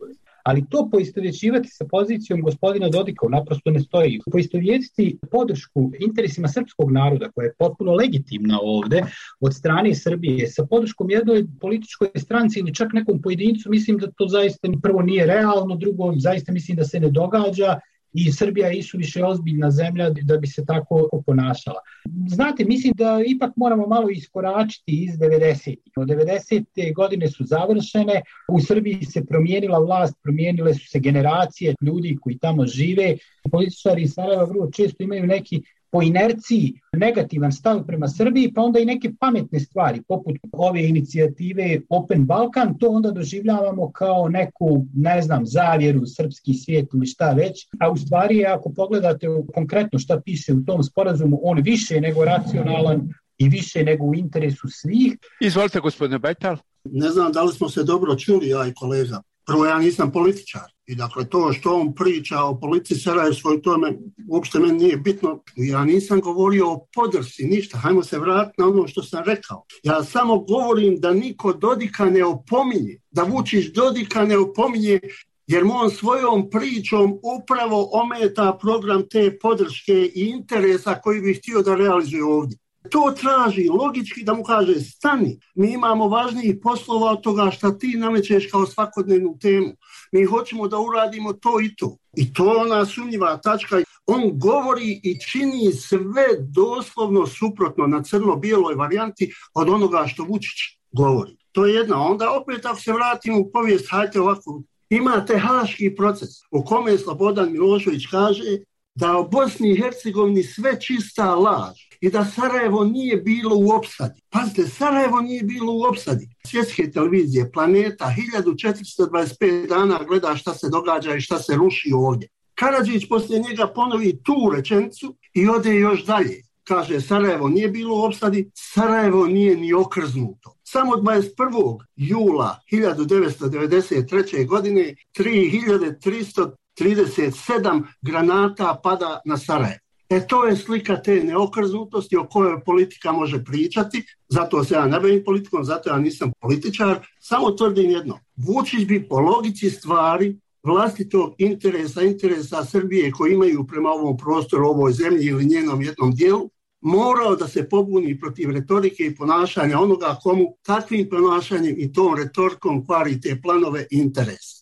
S12: Ali to poistovjećivati sa pozicijom gospodina Dodika naprosto ne stoji. Poistovjetiti podršku interesima srpskog naroda, koja je potpuno legitimna ovde od strane Srbije, sa podrškom jednoj političkoj stranci ili čak nekom pojedincu, mislim da to zaista prvo nije realno, drugo zaista mislim da se ne događa i Srbija je isuviše ozbiljna zemlja da bi se tako ponašala. Znate, mislim da ipak moramo malo iskoračiti iz devedesetih. devedesete godine su završene, u Srbiji se promijenila vlast, promijenile su se generacije ljudi koji tamo žive. Političari iz Sarajeva vrlo često imaju neki po inerciji negativan stav prema Srbiji, pa onda i neke pametne stvari, poput ove inicijative Open Balkan, to onda doživljavamo kao neku, ne znam, zavjeru, srpski svijet ili šta već, a u stvari, ako pogledate konkretno šta piše u tom sporazumu, on više nego racionalan i više nego u interesu svih.
S11: Izvolite, gospodine Bajtal.
S7: Ne znam da li smo se dobro čuli, ja i kolega. Prvo, ja nisam političar i dakle to što on priča o politici sarajevskoj, to me, uopšte meni nije bitno. Ja nisam govorio o podršci, ništa. Hajmo se vratiti na ono što sam rekao. Ja samo govorim da niko Dodika ne opominje, da Vučić Dodika ne opominje, jer on svojom pričom upravo ometa program te podrške i interesa koji bi htio da realizuje ovdje. To traži logički da mu kaže stani, mi imamo važnijih poslova od toga šta ti namećeš kao svakodnevnu temu. Mi hoćemo da uradimo to i to. I to je ona sumnjiva tačka. On govori i čini sve doslovno suprotno na crno-bijeloj varijanti od onoga što Vučić govori. To je jedna. Onda opet ako se vratimo u povijest, hajte ovako, imate Haški proces u kome Slobodan Milošević kaže da u Bosni i Hercegovini sve čista laž i da Sarajevo nije bilo u opsadi. Pazite, Sarajevo nije bilo u opsadi. Svjetske televizije, Planeta, hiljadu četiristo dvadeset pet dana gleda šta se događa i šta se ruši ovdje. Karadžić poslije njega ponovi tu rečenicu i ode još dalje. Kaže, Sarajevo nije bilo u opsadi, Sarajevo nije ni okrznuto. Samo dvadeset prvog jula hiljadu devetsto devedeset treće. godine tri hiljade tristo trideset sedam granata pada na Sarajevo. E to je slika te neokrznutosti o kojoj politika može pričati, zato se ja ne bavim politikom, zato ja nisam političar, samo tvrdim jedno. Vučić bi po logici stvari vlastitog interesa, interesa Srbije koji imaju prema ovom prostoru, ovoj zemlji ili njenom jednom dijelu, morao da se pobuni protiv retorike i ponašanja onoga komu takvim ponašanjem i tom retorikom kvari te planove i interese.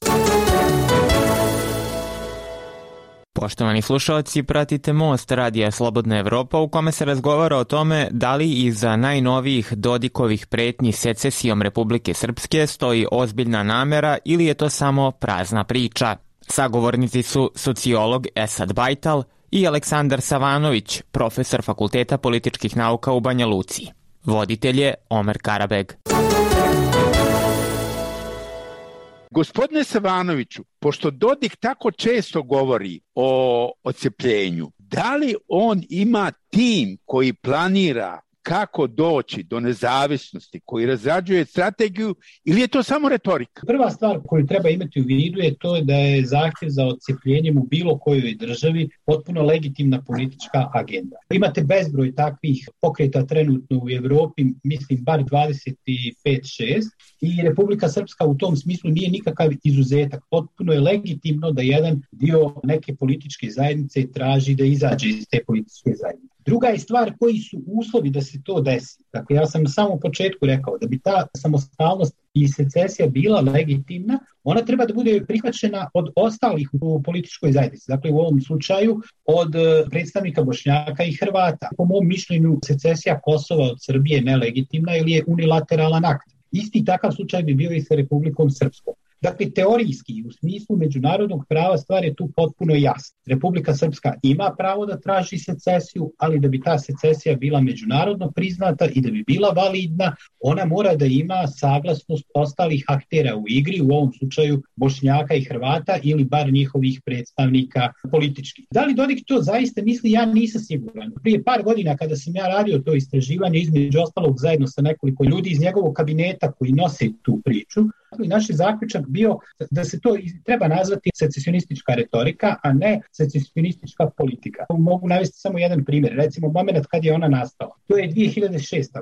S13: Poštovani slušalci, pratite Most radija Slobodna Evropa u kome se razgovara o tome da li iza najnovijih Dodikovih pretnji secesijom Republike Srpske stoji ozbiljna namera ili je to samo prazna priča. Sagovornici su sociolog Esad Bajtal i Aleksandar Savanović, profesor Fakulteta političkih nauka u Banja Luci. Voditelj je Omer Karabeg.
S11: Gospodine Savanoviću, pošto Dodik tako često govori o odcepljenju, da li on ima tim koji planira kako doći do nezavisnosti, koji razrađuje strategiju, ili je to samo retorika?
S12: Prva stvar koju treba imati u vidu je to da je zahtjev za odcepljenjem u bilo kojoj državi potpuno legitimna politička agenda. Imate bezbroj takvih pokreta trenutno u Evropi, mislim bar dvadeset pet šest, i Republika Srpska u tom smislu nije nikakav izuzetak. Potpuno je legitimno da jedan dio neke političke zajednice traži da izađe iz te političke zajednice. Druga je stvar koji su uslovi da se to desi. Dakle, ja sam na samom početku rekao da bi ta samostalnost i secesija bila legitimna, ona treba da bude prihvaćena od ostalih u političkoj zajednici. Dakle, u ovom slučaju od predstavnika Bošnjaka i Hrvata. Po mom mišljenju, secesija Kosova od Srbije je nelegitimna ili je unilateralan akt. Isti takav slučaj bi bio i sa Republikom Srpskom. Dakle, teorijski, u smislu međunarodnog prava stvar je tu potpuno jasna. Republika Srpska ima pravo da traži secesiju, ali da bi ta secesija bila međunarodno priznata i da bi bila validna, ona mora da ima saglasnost ostalih aktera u igri, u ovom slučaju Bošnjaka i Hrvata ili bar njihovih predstavnika političkih. Da li Dodik to zaista misli? Ja nisam siguran. Prije par godina kada sam ja radio to istraživanje, između ostalog zajedno sa nekoliko ljudi iz njegovog kabineta koji nose tu priču, naš je zaključak bio da se to treba nazvati secesionistička retorika, a ne secesionistička politika. Mogu navesti samo jedan primjer. Recimo, moment kad je ona nastala. To je dvije hiljade šesta. godina.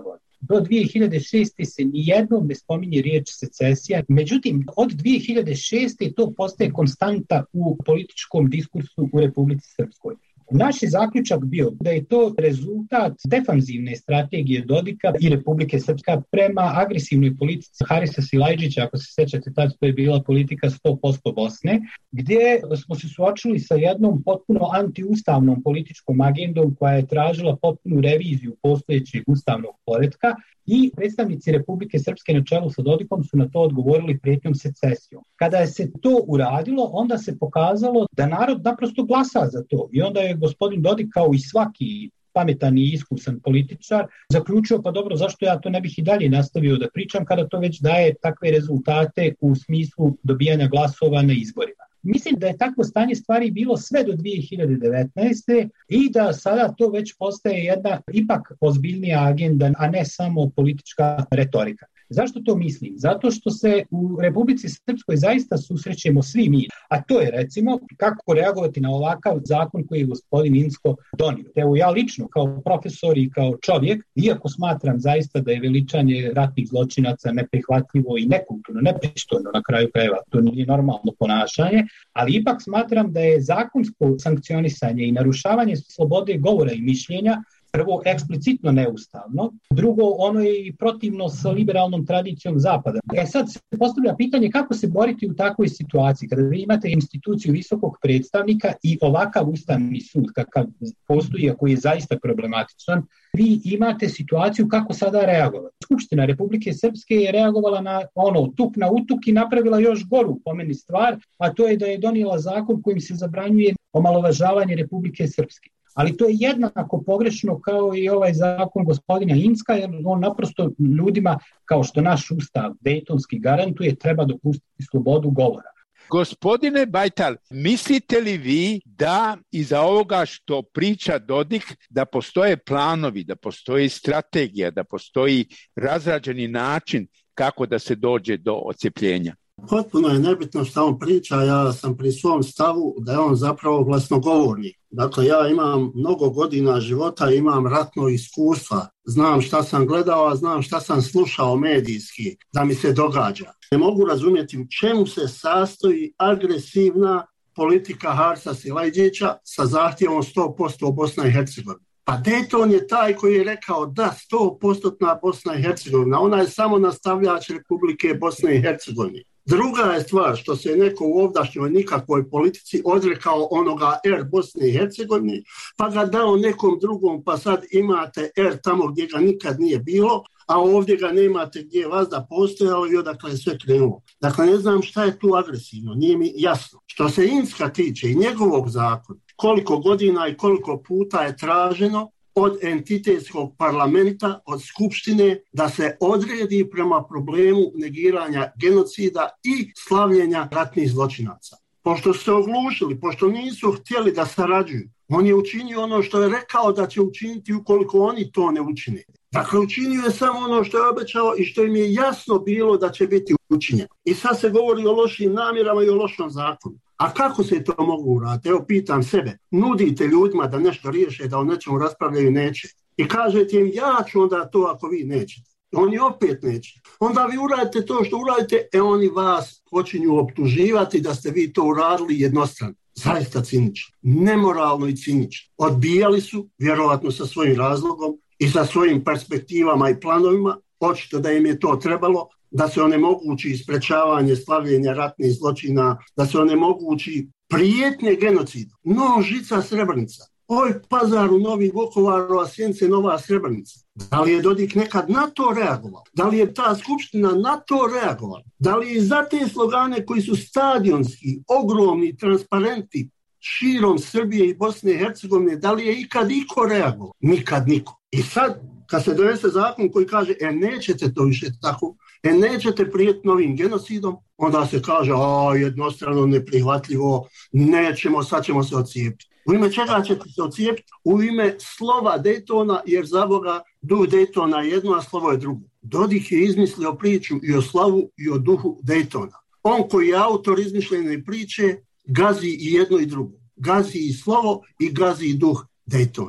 S12: do dvije hiljade šeste. se nijednom ne spominje riječ secesija. Međutim, od dvije hiljade šeste. to postaje konstanta u političkom diskursu u Republici Srpskoj. Naš je zaključak bio da je to rezultat defanzivne strategije Dodika i Republike Srpska prema agresivnoj politici Harisa Silajdžića, ako se sjećate, tad to je bila politika sto posto Bosne, gdje smo se suočili sa jednom potpuno antiustavnom političkom agendom koja je tražila potpunu reviziju postojećeg ustavnog poretka i predstavnici Republike Srpske na čelu sa Dodikom su na to odgovorili prijetnjom secesijom. Kada je se to uradilo, onda se pokazalo da narod naprosto glasa za to i onda je gospodin Dodik, kao i svaki pametan i iskusan političar, zaključio, pa dobro, zašto ja to ne bih i dalje nastavio da pričam kada to već daje takve rezultate u smislu dobijanja glasova na izborima. Mislim da je takvo stanje stvari bilo sve do dvije hiljade devetnaeste. i da sada to već postaje jedna ipak ozbiljnija agenda, a ne samo politička retorika. Zašto to mislim? Zato što se u Republici Srpskoj zaista susrećemo svi mi, a to je recimo kako reagovati na ovakav zakon koji je gospodin Incko donio. Evo ja lično kao profesor i kao čovjek, iako smatram zaista da je veličanje ratnih zločinaca neprihvatljivo i nekulturno, nepristojno na kraju krajeva, to nije normalno ponašanje, ali ipak smatram da je zakonsko sankcionisanje i narušavanje slobode govora i mišljenja prvo eksplicitno neustavno, drugo ono je i protivno sa liberalnom tradicijom Zapada. E sad se postavlja pitanje kako se boriti u takvoj situaciji, kada vi imate instituciju visokog predstavnika i ovakav ustavni sud kakav postoji, a koji je zaista problematičan, vi imate situaciju kako sada reagovati. Skupština Republike Srpske je reagovala na ono tuk na utuk i napravila još goru po meni stvar, a to je da je donijela zakon kojim se zabranjuje omalovažavanje Republike Srpske. Ali to je jednako pogrešno kao i ovaj zakon gospodina Incka, jer on naprosto ljudima, kao što naš ustav dejtonski garantuje, treba dopustiti slobodu govora.
S11: Gospodine Bajtal, mislite li vi da iza ovoga što priča Dodik, da postoje planovi, da postoji strategija, da postoji razrađeni način kako da se dođe do odcjepljenja?
S7: Potpuno je nebitno što on priča, ja sam pri svom stavu da je on zapravo glasnogovornik. Dakle, ja imam mnogo godina života, imam ratno iskustva, znam šta sam gledao, a znam šta sam slušao medijski da mi se događa. Ne mogu razumjeti u čemu se sastoji agresivna politika Harisa Silajdžića sa zahtjevom sto posto Bosna i Hercegovina. Pa Dayton je taj koji je rekao da sto posto Bosna i Hercegovina, ona je samo nastavljač Republike Bosne i Hercegovine. Druga je stvar što se neko u ovdašnjoj nikakvoj politici odrekao onoga R Bosne i Hercegovine, pa ga dao nekom drugom, pa sad imate R tamo gdje ga nikad nije bilo, a ovdje ga nemate gdje je vazda postojalo i odakle je sve krenulo. Dakle, ne znam šta je tu agresivno, nije mi jasno. Što se Incka tiče i njegovog zakona, koliko godina i koliko puta je traženo od entitetskog parlamenta, od skupštine, da se odredi prema problemu negiranja genocida i slavljenja ratnih zločinaca. Pošto su se oglušili, pošto nisu htjeli da sarađuju, on je učinio ono što je rekao da će učiniti ukoliko oni to ne učine. Dakle, učinio je samo ono što je obećao i što im je jasno bilo da će biti učinjeno. I sad se govori o lošim namjerama i o lošom zakonu. A kako se to mogu uraditi? Evo, pitam sebe, nudite ljudima da nešto riješe, da o nečemu raspravljaju, neće. I kažete im, ja ću onda to ako vi nećete. Oni opet neće. Onda vi uradite to što uradite, e oni vas počinju optuživati da ste vi to uradili jednostrano. Zaista cinično. Nemoralno i cinično. Odbijali su, vjerovatno sa svojim razlogom i sa svojim perspektivama i planovima, očito da im je to trebalo, da se onemogući sprečavanje slavljenja ratnih zločina, da se onemogući prijetnje genocidu. Nožica Srebrenica. Oj, Pazar u Novi Vukovaru, a Sjence Nova Srebrenica. Da li je Dodik nekad na to reagovao? Da li je ta skupština na to reagovala? Da li je za te slogane koji su stadionski, ogromni, transparenti širom Srbije i Bosne i Hercegovine, da li je ikad iko reagovao? Nikad niko. I sad, kad se donese zakon koji kaže, e nećete to više tako, e nećete prijeti novim genocidom, onda se kaže, a jednostrano neprihvatljivo, nećemo, sad ćemo se ocijepiti. U ime čega ćete se ocijepiti? U ime slova Daytona, jer za Boga duh Daytona je jedno, a slovo je drugo. Dodik je izmislio priču i o slavu i o duhu Daytona. On koji je autor izmišljene priče, gazi i jedno i drugo. Gazi i slovo i gazi i duh Daytona.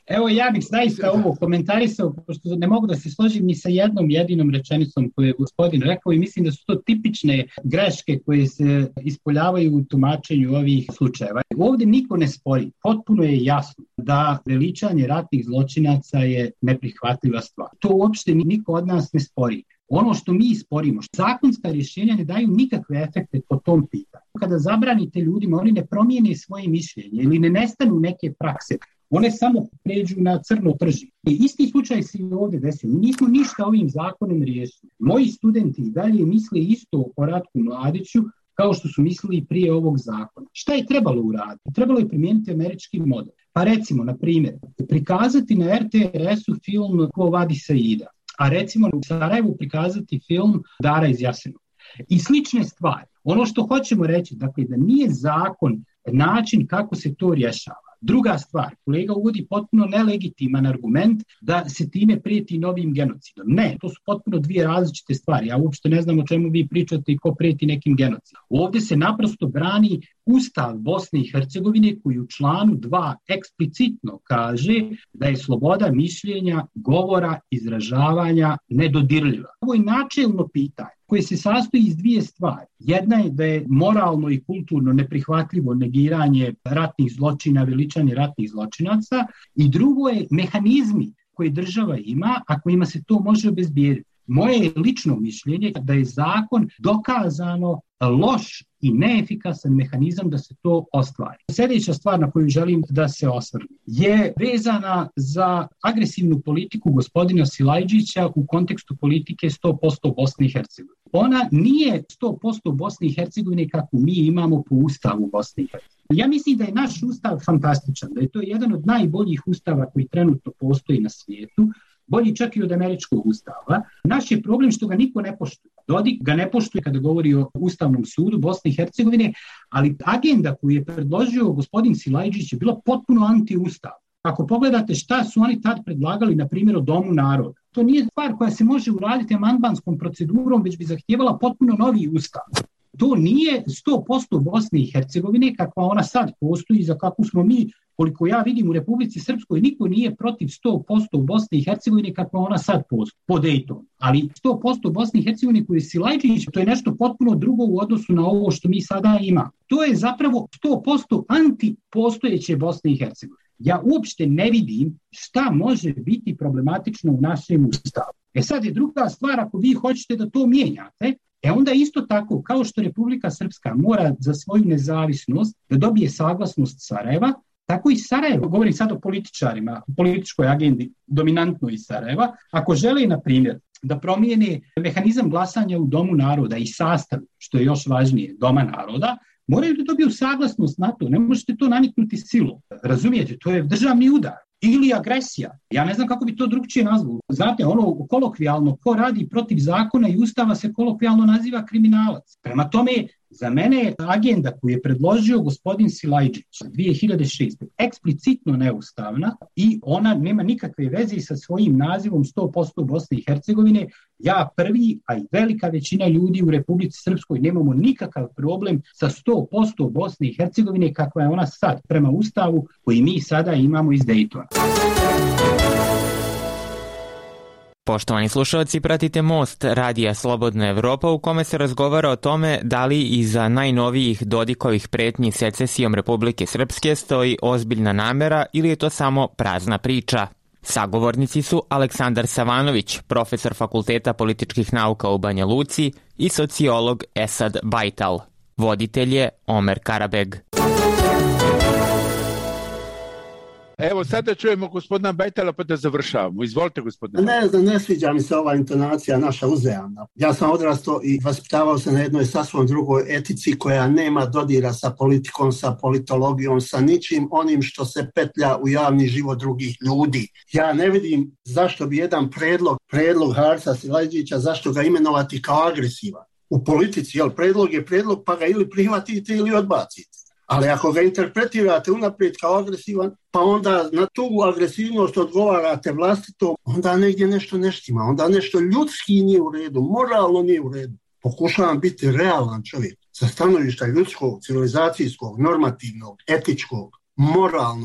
S12: Evo ja bih zaista ovo komentarisao, pošto ne mogu da se složim ni sa jednom jedinom rečenicom koju je gospodin rekao i mislim da su to tipične greške koje se ispoljavaju u tumačenju ovih slučajeva. Ovdje niko ne spori, potpuno je jasno da veličanje ratnih zločinaca je neprihvatljiva stvar. To uopšte niko od nas ne spori. Ono što mi sporimo, zakonska rješenja ne daju nikakve efekte po tom pitanju. Kada zabranite ljudima, oni ne promijene svoje mišljenje ili ne nestanu neke prakse. One samo pređu na crno tržište. I isti slučaj se i ovdje desio. Mi nismo ništa ovim zakonom riješili. Moji studenti i dalje misle isto o Ratku Mladiću kao što su mislili prije ovog zakona. Šta je trebalo uraditi? Trebalo je primijeniti američki model. Pa recimo, na primjer, prikazati na er te er esu film Ko vadi Saida, a recimo u Sarajevu prikazati film Dara iz Jasenovca. I slične stvari. Ono što hoćemo reći, dakle, da nije zakon način kako se to rješava. Druga stvar, kolega uvodi potpuno nelegitiman argument da se time prijeti novim genocidom. Ne, to su potpuno dvije različite stvari. Ja uopšte ne znam o čemu vi pričate i ko prijeti nekim genocidom. Ovdje se naprosto brani Ustav Bosne i Hercegovine koji u članu dva eksplicitno kaže da je sloboda mišljenja, govora, izražavanja nedodirljiva. Ovo je načelno pitanje koje se sastoji iz dvije stvari. Jedna je da je moralno i kulturno neprihvatljivo negiranje ratnih zločina, veličanje ratnih zločinaca i drugo je mehanizmi koje država ima, a kojima se to može obezbijediti. Moje je lično mišljenje da je zakon dokazano loš i neefikasan mehanizam da se to ostvari. Sljedeća stvar na koju želim da se osvrnem je vezana za agresivnu politiku gospodina Silajdžića u kontekstu politike sto posto Bosne i Hercegovine. Ona nije sto posto Bosne i Hercegovine kako mi imamo po Ustavu Bosne i Hercegovine. Ja mislim da je naš Ustav fantastičan, da je to jedan od najboljih ustava koji trenutno postoji na svijetu, bolji čak i od američkog ustava. Naš je problem što ga niko ne poštuje. Dodik ga ne poštuje kada govori o Ustavnom sudu Bosne i Hercegovine, ali agenda koju je predložio gospodin Silajdžić je bila potpuno anti-ustav. Ako pogledate šta su oni tad predlagali, na primjer, o Domu naroda, to nije stvar koja se može uraditi amandmanskom procedurom, već bi zahtijevala potpuno novi ustav. To nije sto posto Bosne i Hercegovine kakva ona sad postoji, za kakvu smo mi, koliko ja vidim u Republici Srpskoj, niko nije protiv sto posto Bosne i Hercegovine kakva ona sad postoji, po Daytonu. Ali sto posto Bosne i Hercegovine koji je Silajdžić, to je nešto potpuno drugo u odnosu na ovo što mi sada imamo. To je zapravo sto posto antipostojeće Bosne i Hercegovine. Ja uopšte ne vidim šta može biti problematično u našem ustavu. E sad je druga stvar, ako vi hoćete da to mijenjate, e onda isto tako, kao što Republika Srpska mora za svoju nezavisnost da dobije saglasnost Sarajeva, tako i Sarajevo, govorim sad o političarima, o političkoj agendi dominantno iz Sarajeva, ako žele, na primjer, da promijene mehanizam glasanja u Domu naroda i sastav, što je još važnije, Doma naroda, moraju da dobiju saglasnost na to, ne možete to naniknuti silom. Razumijete, to je državni udar ili agresija. Ja ne znam kako bi to drugčije nazvalo. Znate, ono kolokvijalno, ko radi protiv zakona i ustava se kolokvijalno naziva kriminalac. Prema tome, za mene je agenda koju je predložio gospodin Silajdžić dvije hiljade šeste. eksplicitno neustavna i ona nema nikakve veze sa svojim nazivom sto posto Bosne i Hercegovine. Ja prvi, a i velika većina ljudi u Republici Srpskoj nemamo nikakav problem sa sto posto Bosne i Hercegovine kakva je ona sad prema ustavu koji mi sada imamo iz Daytona.
S13: Poštovani slušalci, pratite Most Radija Slobodna Evropa u kome se razgovara o tome da li iza najnovijih Dodikovih pretnji secesijom Republike Srpske stoji ozbiljna namera ili je to samo prazna priča. Sagovornici su Aleksandar Savanović, profesor Fakulteta političkih nauka u Banja Luci i sociolog Esad Bajtal. Voditelj je Omer Karabeg.
S11: Evo, sada čujemo gospodina Bajtala pa da završavamo. Izvolite, gospodine.
S7: Ne znam, ne sviđa mi se ova intonacija naša uzajamna. Ja sam odrastao i vaspitavao se na jednoj sasvim drugoj etici koja nema dodira sa politikom, sa politologijom, sa ničim onim što se petlja u javni život drugih ljudi. Ja ne vidim zašto bi jedan predlog, predlog Harca Silajdžića, zašto ga imenovati kao agresivan. U politici, jel, predlog je predlog pa ga ili prihvatite ili odbacite. Ali ako ga interpretirate unaprijed kao agresivan, pa onda na tu agresivnost odgovarate vlastito, onda negdje nešto ne štima, onda nešto ljudski nije u redu, moralno nije u redu. Pokušavam biti realan čovjek sa stanovišta ljudskog, civilizacijskog, normativnog, etičkog, moralnog.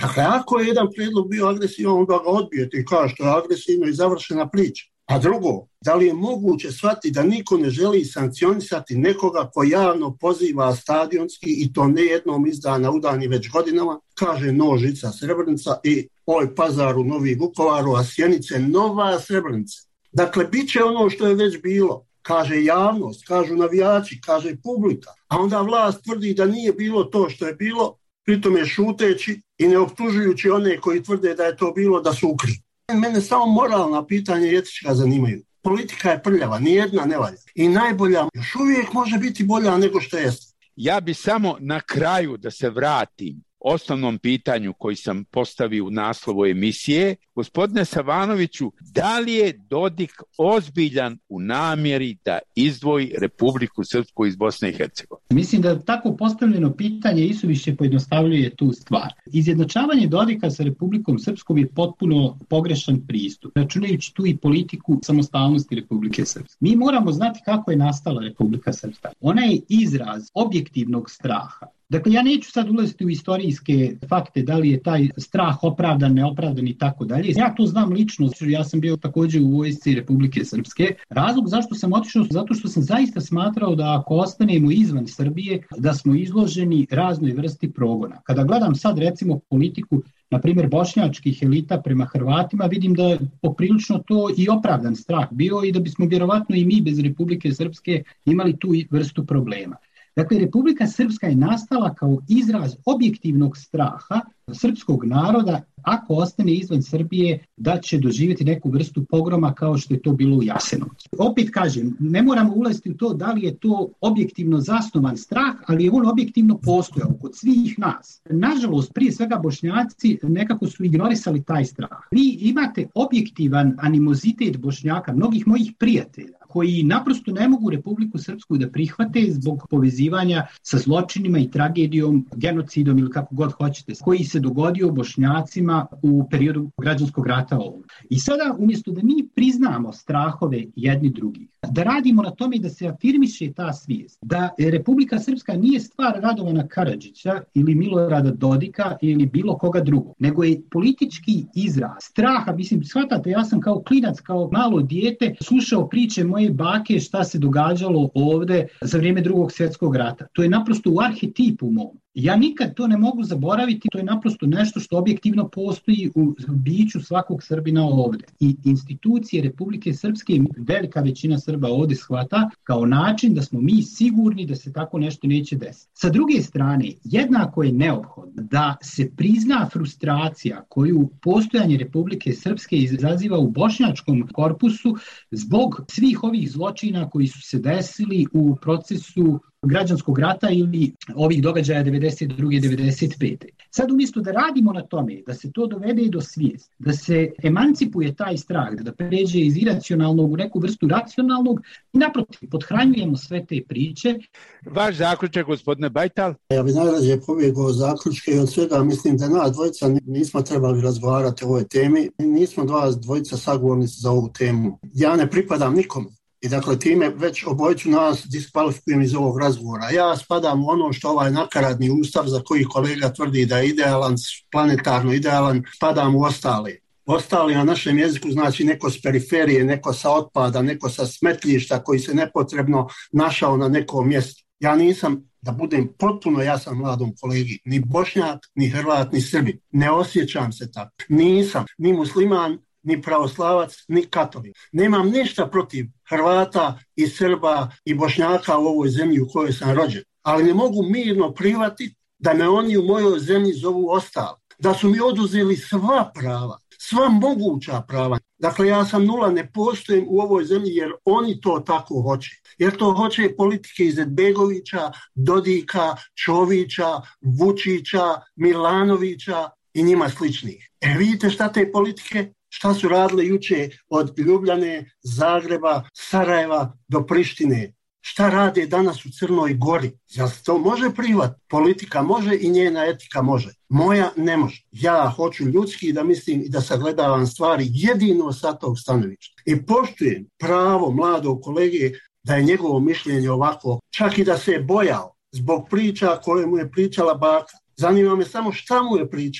S7: Dakle, ako je jedan prijedlog bio agresivan, onda ga odbijete i kažete je agresivno i završena priča. A drugo, da li je moguće shvatiti da niko ne želi sankcionisati nekoga ko javno poziva stadionski i to ne jednom iz dana u dani već godinama, kaže Nožica Srebrenica i oj Pazaru Novi Vukovaru, a Sjenice Nova Srebrenica. Dakle, bit će ono što je već bilo. Kaže javnost, kažu navijači, kaže publika. A onda vlast tvrdi da nije bilo to što je bilo, pritome šuteći i ne optužujući one koji tvrde da je to bilo, da su ukrivi. Mene samo moralna pitanja i etička zanimaju. Politika je prljava, nijedna ne valja. I najbolja još uvijek može biti bolja nego što jeste.
S11: Ja bi samo na kraju da se vratim osnovnom pitanju koji sam postavio u naslovu emisije. Gospodine Savanoviću, da li je Dodik ozbiljan u namjeri da izdvoji Republiku Srpsku iz Bosne i Hercegovine?
S12: Mislim da tako postavljeno pitanje isuviše pojednostavljuje tu stvar. Izjednačavanje Dodika sa Republikom Srpskom je potpuno pogrešan pristup, računajući tu i politiku samostalnosti Republike Srpske. Mi moramo znati kako je nastala Republika Srpska. Ona je izraz objektivnog straha. Dakle, ja neću sad ulaziti u istorijske fakte, da li je taj strah opravdan, neopravdan i tako dalje. Ja to znam lično, ja sam bio također u vojsci Republike Srpske. Razlog zašto sam otišao, zato što sam zaista smatrao da ako ostanemo izvan Srbije, da smo izloženi raznoj vrsti progona. Kada gledam sad recimo politiku, na primjer bošnjačkih elita prema Hrvatima, vidim da je poprilično to i opravdan strah bio i da bismo vjerovatno i mi bez Republike Srpske imali tu vrstu problema. Dakle, Republika Srpska je nastala kao izraz objektivnog straha srpskog naroda ako ostane izvan Srbije da će doživjeti neku vrstu pogroma kao što je to bilo u Jasenovcu. Opet kažem, ne moramo ulaziti u to da li je to objektivno zasnovan strah, ali je on objektivno postojao kod svih nas. Nažalost, prije svega Bošnjaci nekako su ignorisali taj strah. Vi imate objektivan animozitet Bošnjaka, mnogih mojih prijatelja, koji naprosto ne mogu Republiku Srpsku da prihvate zbog povezivanja sa zločinima i tragedijom, genocidom ili kako god hoćete, koji se dogodio Bošnjacima u periodu građanskog rata ovdje. I sada, umjesto da mi priznamo strahove jedni drugih, da radimo na tome da se afirmiše ta svijest, da Republika Srpska nije stvar Radovana Karadžića ili Milorada Dodika ili bilo koga drugog, nego je politički izraz straha. Mislim, shvatate, ja sam kao klinac, kao malo dijete slušao priče moje bake šta se događalo ovdje za vrijeme drugog svjetskog rata. To je naprosto u arhetipu mom. Ja nikad to ne mogu zaboraviti, to je naprosto nešto što objektivno postoji u biću svakog Srbina ovdje. I institucije Republike Srpske, velika većina Srba ovdje shvata kao način da smo mi sigurni da se tako nešto neće desiti. Sa druge strane, jednako je neophodno da se prizna frustracija koju postojanje Republike Srpske izaziva u bošnjačkom korpusu zbog svih ovih zločina koji su se desili u procesu građanskog rata ili ovih događaja devedeset druge devedeset pete Sad umjesto da radimo na tome, da se to dovede do svijesti, da se emancipuje taj strah, da pređe iz iracionalnog u neku vrstu racionalnog, i naprotiv, podhranjujemo sve te priče.
S11: Vaš zaključak, gospodine Bajtal?
S7: Ja bih najrađe pobjegao zaključke i od svega mislim da nas dvojica nismo trebali razgovarati o ovoj temi, nismo dva dvojica sagovornici za ovu temu. Ja ne pripadam nikome. I dakle, time već obojicu nas diskvalifikujem iz ovog razgovora. Ja spadam u ono što ovaj nakaradni ustav za koji kolega tvrdi da je idealan, planetarno idealan, spadam u ostale. Ostali na našem jeziku znači neko s periferije, neko sa otpada, neko sa smetlišta koji se nepotrebno našao na nekom mjestu. Ja nisam, da budem potpuno jasan mladom kolegi, ni Bošnjak, ni Hrvat, ni Srbin. Ne osjećam se tako. Nisam ni musliman, ni pravoslavac, ni katolik. Nemam ništa protiv Hrvata i Srba i Bošnjaka u ovoj zemlji u kojoj sam rođen. Ali ne mogu mirno prihvatiti da me oni u mojoj zemlji zovu ostali. Da su mi oduzeli sva prava, sva moguća prava. Dakle, ja sam nula, ne postojem u ovoj zemlji jer oni to tako hoće. Jer to hoće politike Izetbegovića, Dodika, Čovića, Vučića, Milanovića i njima sličnih. E vidite šta te politike, šta su radile juče od Ljubljane, Zagreba, Sarajeva do Prištine. Šta rade danas u Crnoj Gori? Jel se to može privat? Politika može i njena etika može. Moja ne može. Ja hoću ljudski da mislim i da sagledavam stvari jedino sa tog stanovišta. I poštujem pravo mladog kolege da je njegovo mišljenje ovako, čak i da se je bojao zbog priča koje mu je pričala baka. Zanima me samo šta mu je pričala.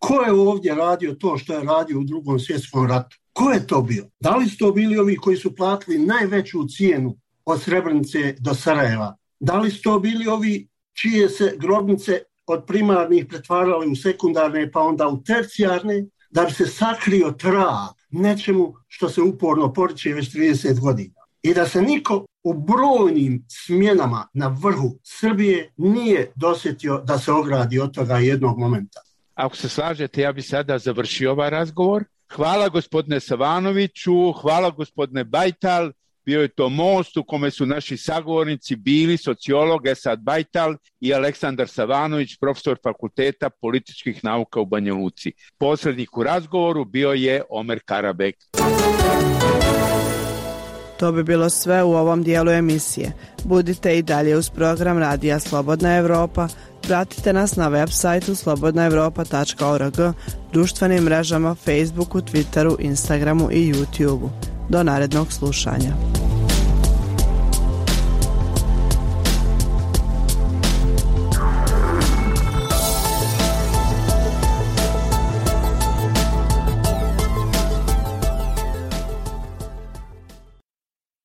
S7: Ko je ovdje radio to što je radio u Drugom svjetskom ratu? Ko je to bio? Da li su to bili ovi koji su platili najveću cijenu od Srebrenice do Sarajeva? Da li su to bili ovi čije se grobnice od primarnih pretvarale u sekundarne pa onda u tercijarne, da bi se sakrio trag nečemu što se uporno poriče već trideset godina? I da se niko u brojnim smjenama na vrhu Srbije nije dosjetio da se ogradi od toga jednog momenta.
S11: Ako se slažete, ja bi sada završio ovaj razgovor. Hvala gospodine Savanoviću, hvala gospodine Bajtal. Bio je to most u kome su naši sagovornici bili sociolog Esad Bajtal i Aleksandar Savanović, profesor Fakulteta političkih nauka u Banja Luci. Posrednik u razgovoru bio je Omer Karabek.
S4: To bi bilo sve u ovom dijelu emisije. Budite i dalje uz program Radija Slobodna Evropa. Pratite nas na web sajtu slobodna evropa tačka org, društvenim mrežama Facebooku, Twitteru, Instagramu i YouTubeu. Do narednog slušanja.